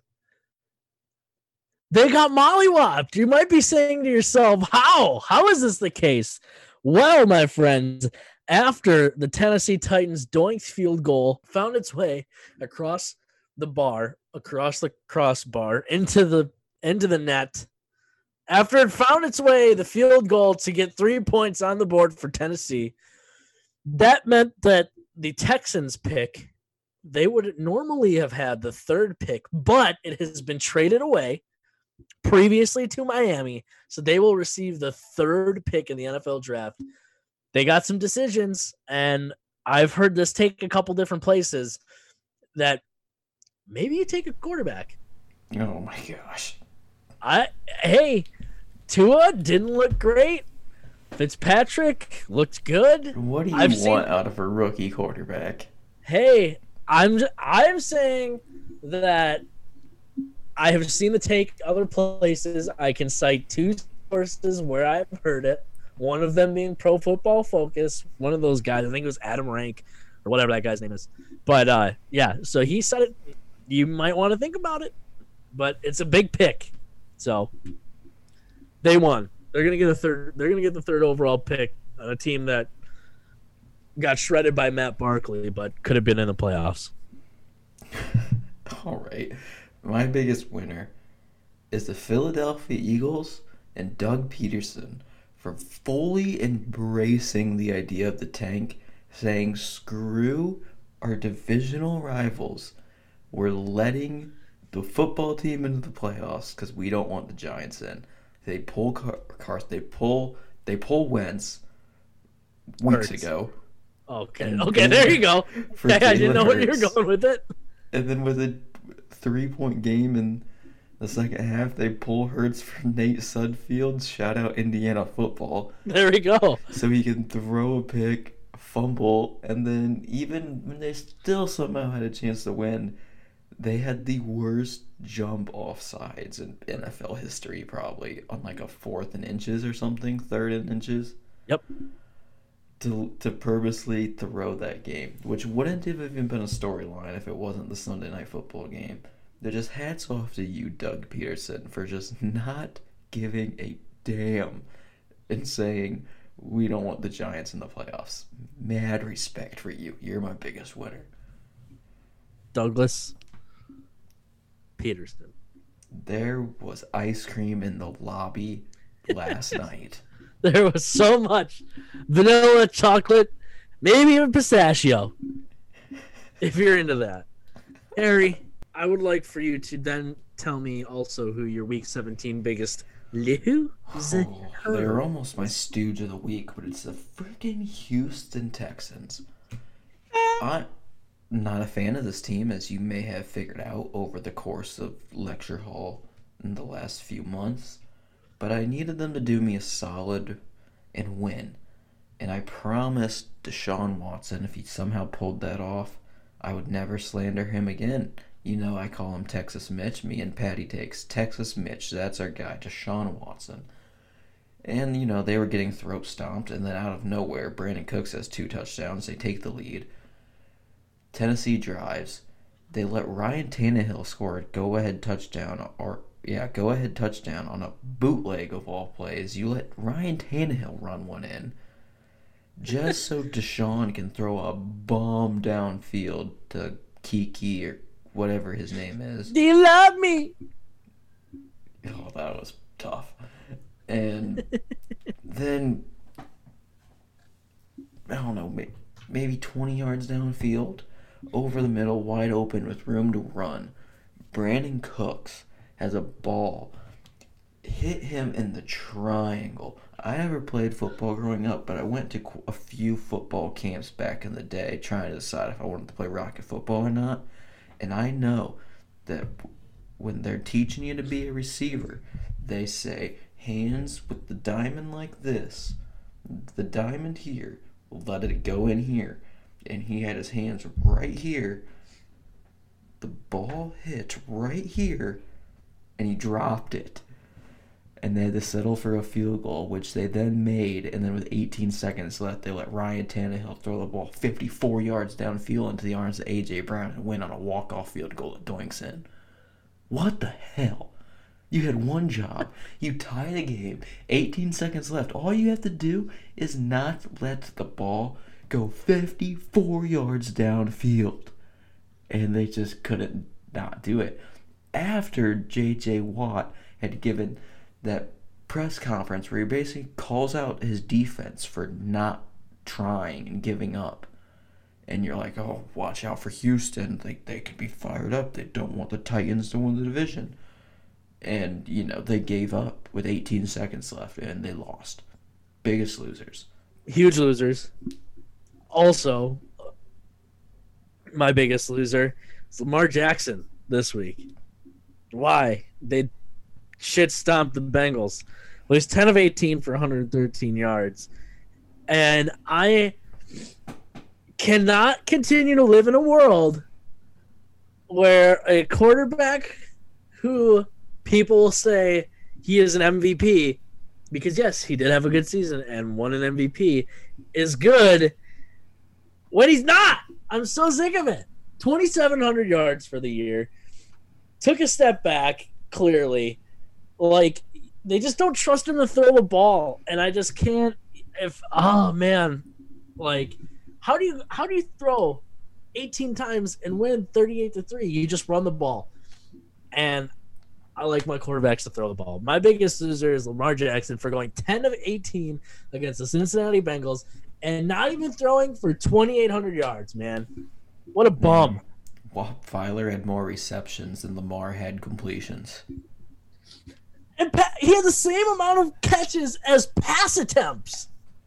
They got mollywopped. You might be saying to yourself, how? How is this the case? Well, my friends, after the Tennessee Titans doinked field goal found its way across the bar, across the crossbar, into the into the net, after it found its way, the field goal to get three points on the board for Tennessee, that meant that the Texans pick, they would normally have had the third pick, but it has been traded away previously to Miami, so they will receive the third pick in the N F L draft. They got some decisions, and I've heard this take a couple different places, that maybe you take a quarterback. Oh my gosh. I hey, Tua didn't look great. Fitzpatrick looked good. What do you I've want seen- out of a rookie quarterback? Hey, I'm j- I'm saying that I have seen the take other places. I can cite two sources where I've heard it. One of them being Pro Football Focus. One of those guys, I think it was Adam Rank or whatever that guy's name is. But uh, yeah, so he said it. You might want to think about it, but it's a big pick. So they won. They're gonna get a third. They're gonna get the third overall pick on a team that got shredded by Matt Barkley, but could have been in the playoffs. All right. My biggest winner is the Philadelphia Eagles and Doug Peterson for fully embracing the idea of the tank, saying, screw our divisional rivals. We're letting the football team into the playoffs because we don't want the Giants in. They pull Car- Car- they pull they pull Wentz weeks Hurts. ago. Okay, And okay, then there you go. for I didn't Jalen know where you were Hurts. going with it. And then with a three-point game in the second half, they pull Hurts for Nate Sudfeld. Shout out Indiana football. There we go. So he can throw a pick, fumble, and then even when they still somehow had a chance to win, they had the worst jump off sides in N F L history, probably on like a fourth and inches or something, third and inches. Yep. To to purposely throw that game, which wouldn't have even been a storyline if it wasn't the Sunday Night Football game. They're just hats off to you, Doug Peterson, for just not giving a damn and saying, we don't want the Giants in the playoffs. Mad respect for you. You're my biggest winner. Douglas Peterson. There was ice cream in the lobby last night. There was so much vanilla, chocolate, maybe even pistachio. If you're into that. Harry, I would like for you to then tell me also who your week seventeen biggest loser. Oh, they're almost my stooge of the week, but it's the freaking Houston Texans. I'm not a fan of this team, as you may have figured out over the course of Lecture Hall in the last few months. But I needed them to do me a solid and win. And I promised Deshaun Watson, if he somehow pulled that off, I would never slander him again. You know, I call him Texas Mitch. Me and Patty takes Texas Mitch. That's our guy, Deshaun Watson. And, you know, they were getting throat stomped. And then out of nowhere, Brandon Cooks has two touchdowns. They take the lead. Tennessee drives. They let Ryan Tannehill score a go-ahead touchdown, or yeah, go-ahead touchdown on a bootleg of all plays. You let Ryan Tannehill run one in, just so Deshaun can throw a bomb downfield to Kiki or whatever his name is. Do you love me? Oh, that was tough. And then, I don't know, maybe twenty yards downfield, over the middle, wide open with room to run. Brandon Cooks has a ball, hit him in the triangle. I never played football growing up, but I went to a few football camps back in the day trying to decide if I wanted to play rocket football or not. And I know that when they're teaching you to be a receiver, they say hands with the diamond like this, the diamond here, let it go in here. And he had his hands right here. The ball hit right here, and he dropped it. And they had to settle for a field goal, which they then made. And then with eighteen seconds left, they let Ryan Tannehill throw the ball fifty-four yards downfield into the arms of A J. Brown and win on a walk-off field goal at Doinks in. What the hell? You had one job. You tie the game. eighteen seconds left. All you have to do is not let the ball go fifty-four yards downfield. And they just couldn't not do it. After J J. Watt had given that press conference where he basically calls out his defense for not trying and giving up. And you're like, oh, watch out for Houston. They, they could be fired up. They don't want the Titans to win the division. And, you know, they gave up with eighteen seconds left, and they lost. Biggest losers. Huge losers. Also, my biggest loser is Lamar Jackson this week. Why? They shit stomped the Bengals. Well, he's ten of eighteen for one hundred thirteen yards. And I cannot continue to live in a world where a quarterback who people will say he is an M V P, because yes, he did have a good season and won an M V P, is good when he's not. I'm so sick of it. twenty-seven hundred yards for the year. Took a step back, clearly. Like, they just don't trust him to throw the ball. And I just can't if oh man. Like, how do you how do you throw eighteen times and win thirty-eight to three? You just run the ball. And I like my quarterbacks to throw the ball. My biggest loser is Lamar Jackson for going ten of eighteen against the Cincinnati Bengals and not even throwing for twenty-eight hundred yards, man. What a bum. Walt Filer had more receptions than Lamar had completions. And pa- he had the same amount of catches as pass attempts.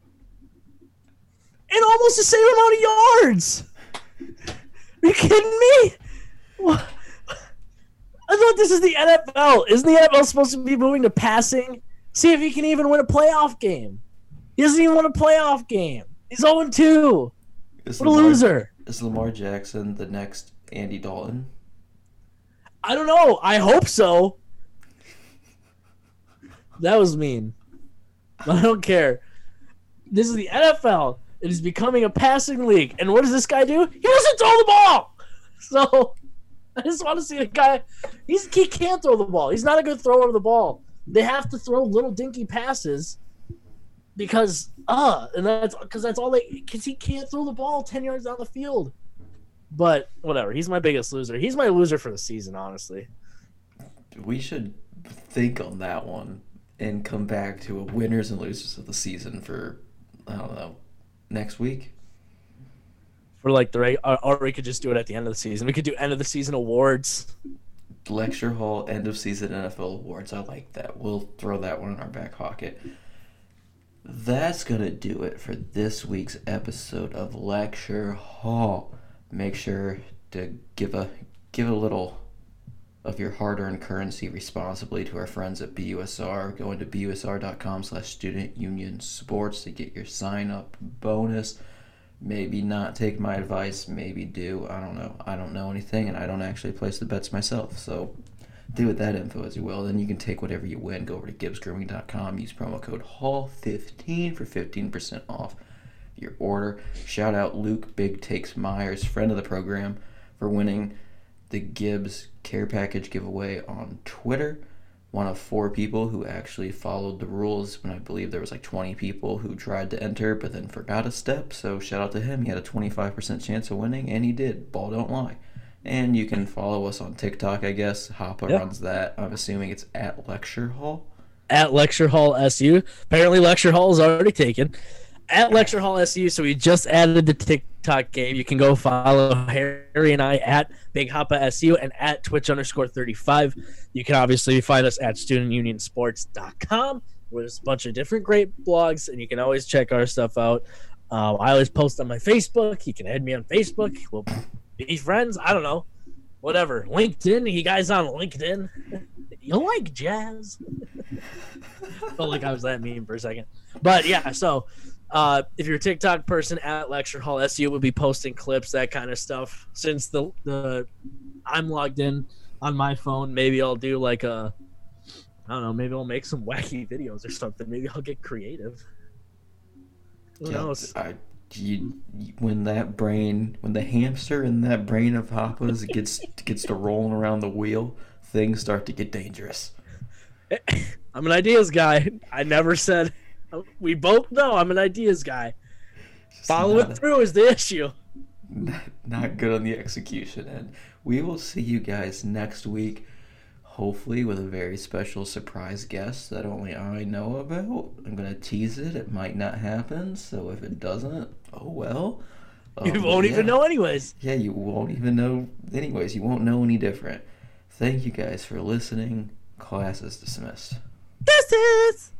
And almost the same amount of yards. Are you kidding me? What? I thought this is the N F L. Isn't the N F L supposed to be moving to passing? See if he can even win a playoff game. He doesn't even win a playoff game. He's oh and two. Is what Lamar, a loser. Is Lamar Jackson the next Andy Dalton? I don't know. I hope so. That was mean. But I don't care. This is the N F L. It is becoming a passing league. And what does this guy do? He doesn't throw the ball. So I just want to see a guy. He's, he can't throw the ball. He's not a good thrower of the ball. They have to throw little dinky passes because, uh, and that's because that's all they. Because he can't throw the ball ten yards down the field. But whatever. He's my biggest loser. He's my loser for the season, honestly. We should think on that one and come back to a winners and losers of the season for, I don't know, next week. For like the reg- or, or we could just do it at the end of the season. We could do end of the season awards. Lecture Hall end of season N F L awards. I like that. We'll throw that one in our back pocket. That's gonna do it for this week's episode of Lecture Hall. Make sure to give a give a little of your hard-earned currency responsibly to our friends at B U S R. Go into B U S R dot com slash student union sports to get your sign-up bonus. Maybe not take my advice, maybe do. I don't know. I don't know anything, and I don't actually place the bets myself. So do with that info as you will. Then you can take whatever you win. Go over to Gibbs Grooming dot com. Use promo code Hall fifteen for fifteen percent off. your order. Shout out Luke Big Takes Myers, friend of the program, for winning the Gibbs Care Package giveaway on Twitter. One of four people who actually followed the rules when I believe there was like twenty people who tried to enter but then forgot a step. So shout out to him. He had a twenty-five percent chance of winning, and he did. Ball don't lie. And you can follow us on TikTok, I guess. Hoppa Yep. runs that. I'm assuming it's at Lecture Hall. At Lecture Hall S U. Apparently, Lecture Hall is already taken. At Lecture Hall S U, so we just added the TikTok game. You can go follow Harry and I at Big Hoppa S U and at Twitch underscore thirty-five. You can obviously find us at student union sports dot com, where there's a bunch of different great blogs, and you can always check our stuff out. Uh, I always post on my Facebook. You can add me on Facebook. We'll be friends. I don't know. Whatever. LinkedIn. You guys on LinkedIn? You like jazz? Felt like I was that mean for a second. But yeah, so uh, if you're a TikTok person, at Lecture Hall S U will be posting clips, that kind of stuff. Since the the I'm logged in on my phone, maybe I'll do like a I don't know, maybe I'll make some wacky videos or something. Maybe I'll get creative. Who Yeah, knows? I, you, you- when that brain, when the hamster in that brain of Hoppa's gets gets to rolling around the wheel, things start to get dangerous. I'm an ideas guy. I never said. We both know I'm an ideas guy. Just Follow not- it through is the issue. Not, not good on the execution end. We will see you guys next week, hopefully with a very special surprise guest that only I know about. I'm going to tease it. It might not happen, so if it doesn't, oh well. Um, You but won't yeah. even know anyways. Yeah, you won't even know anyways. You won't know any different. Thank you guys for listening. Class is dismissed. This is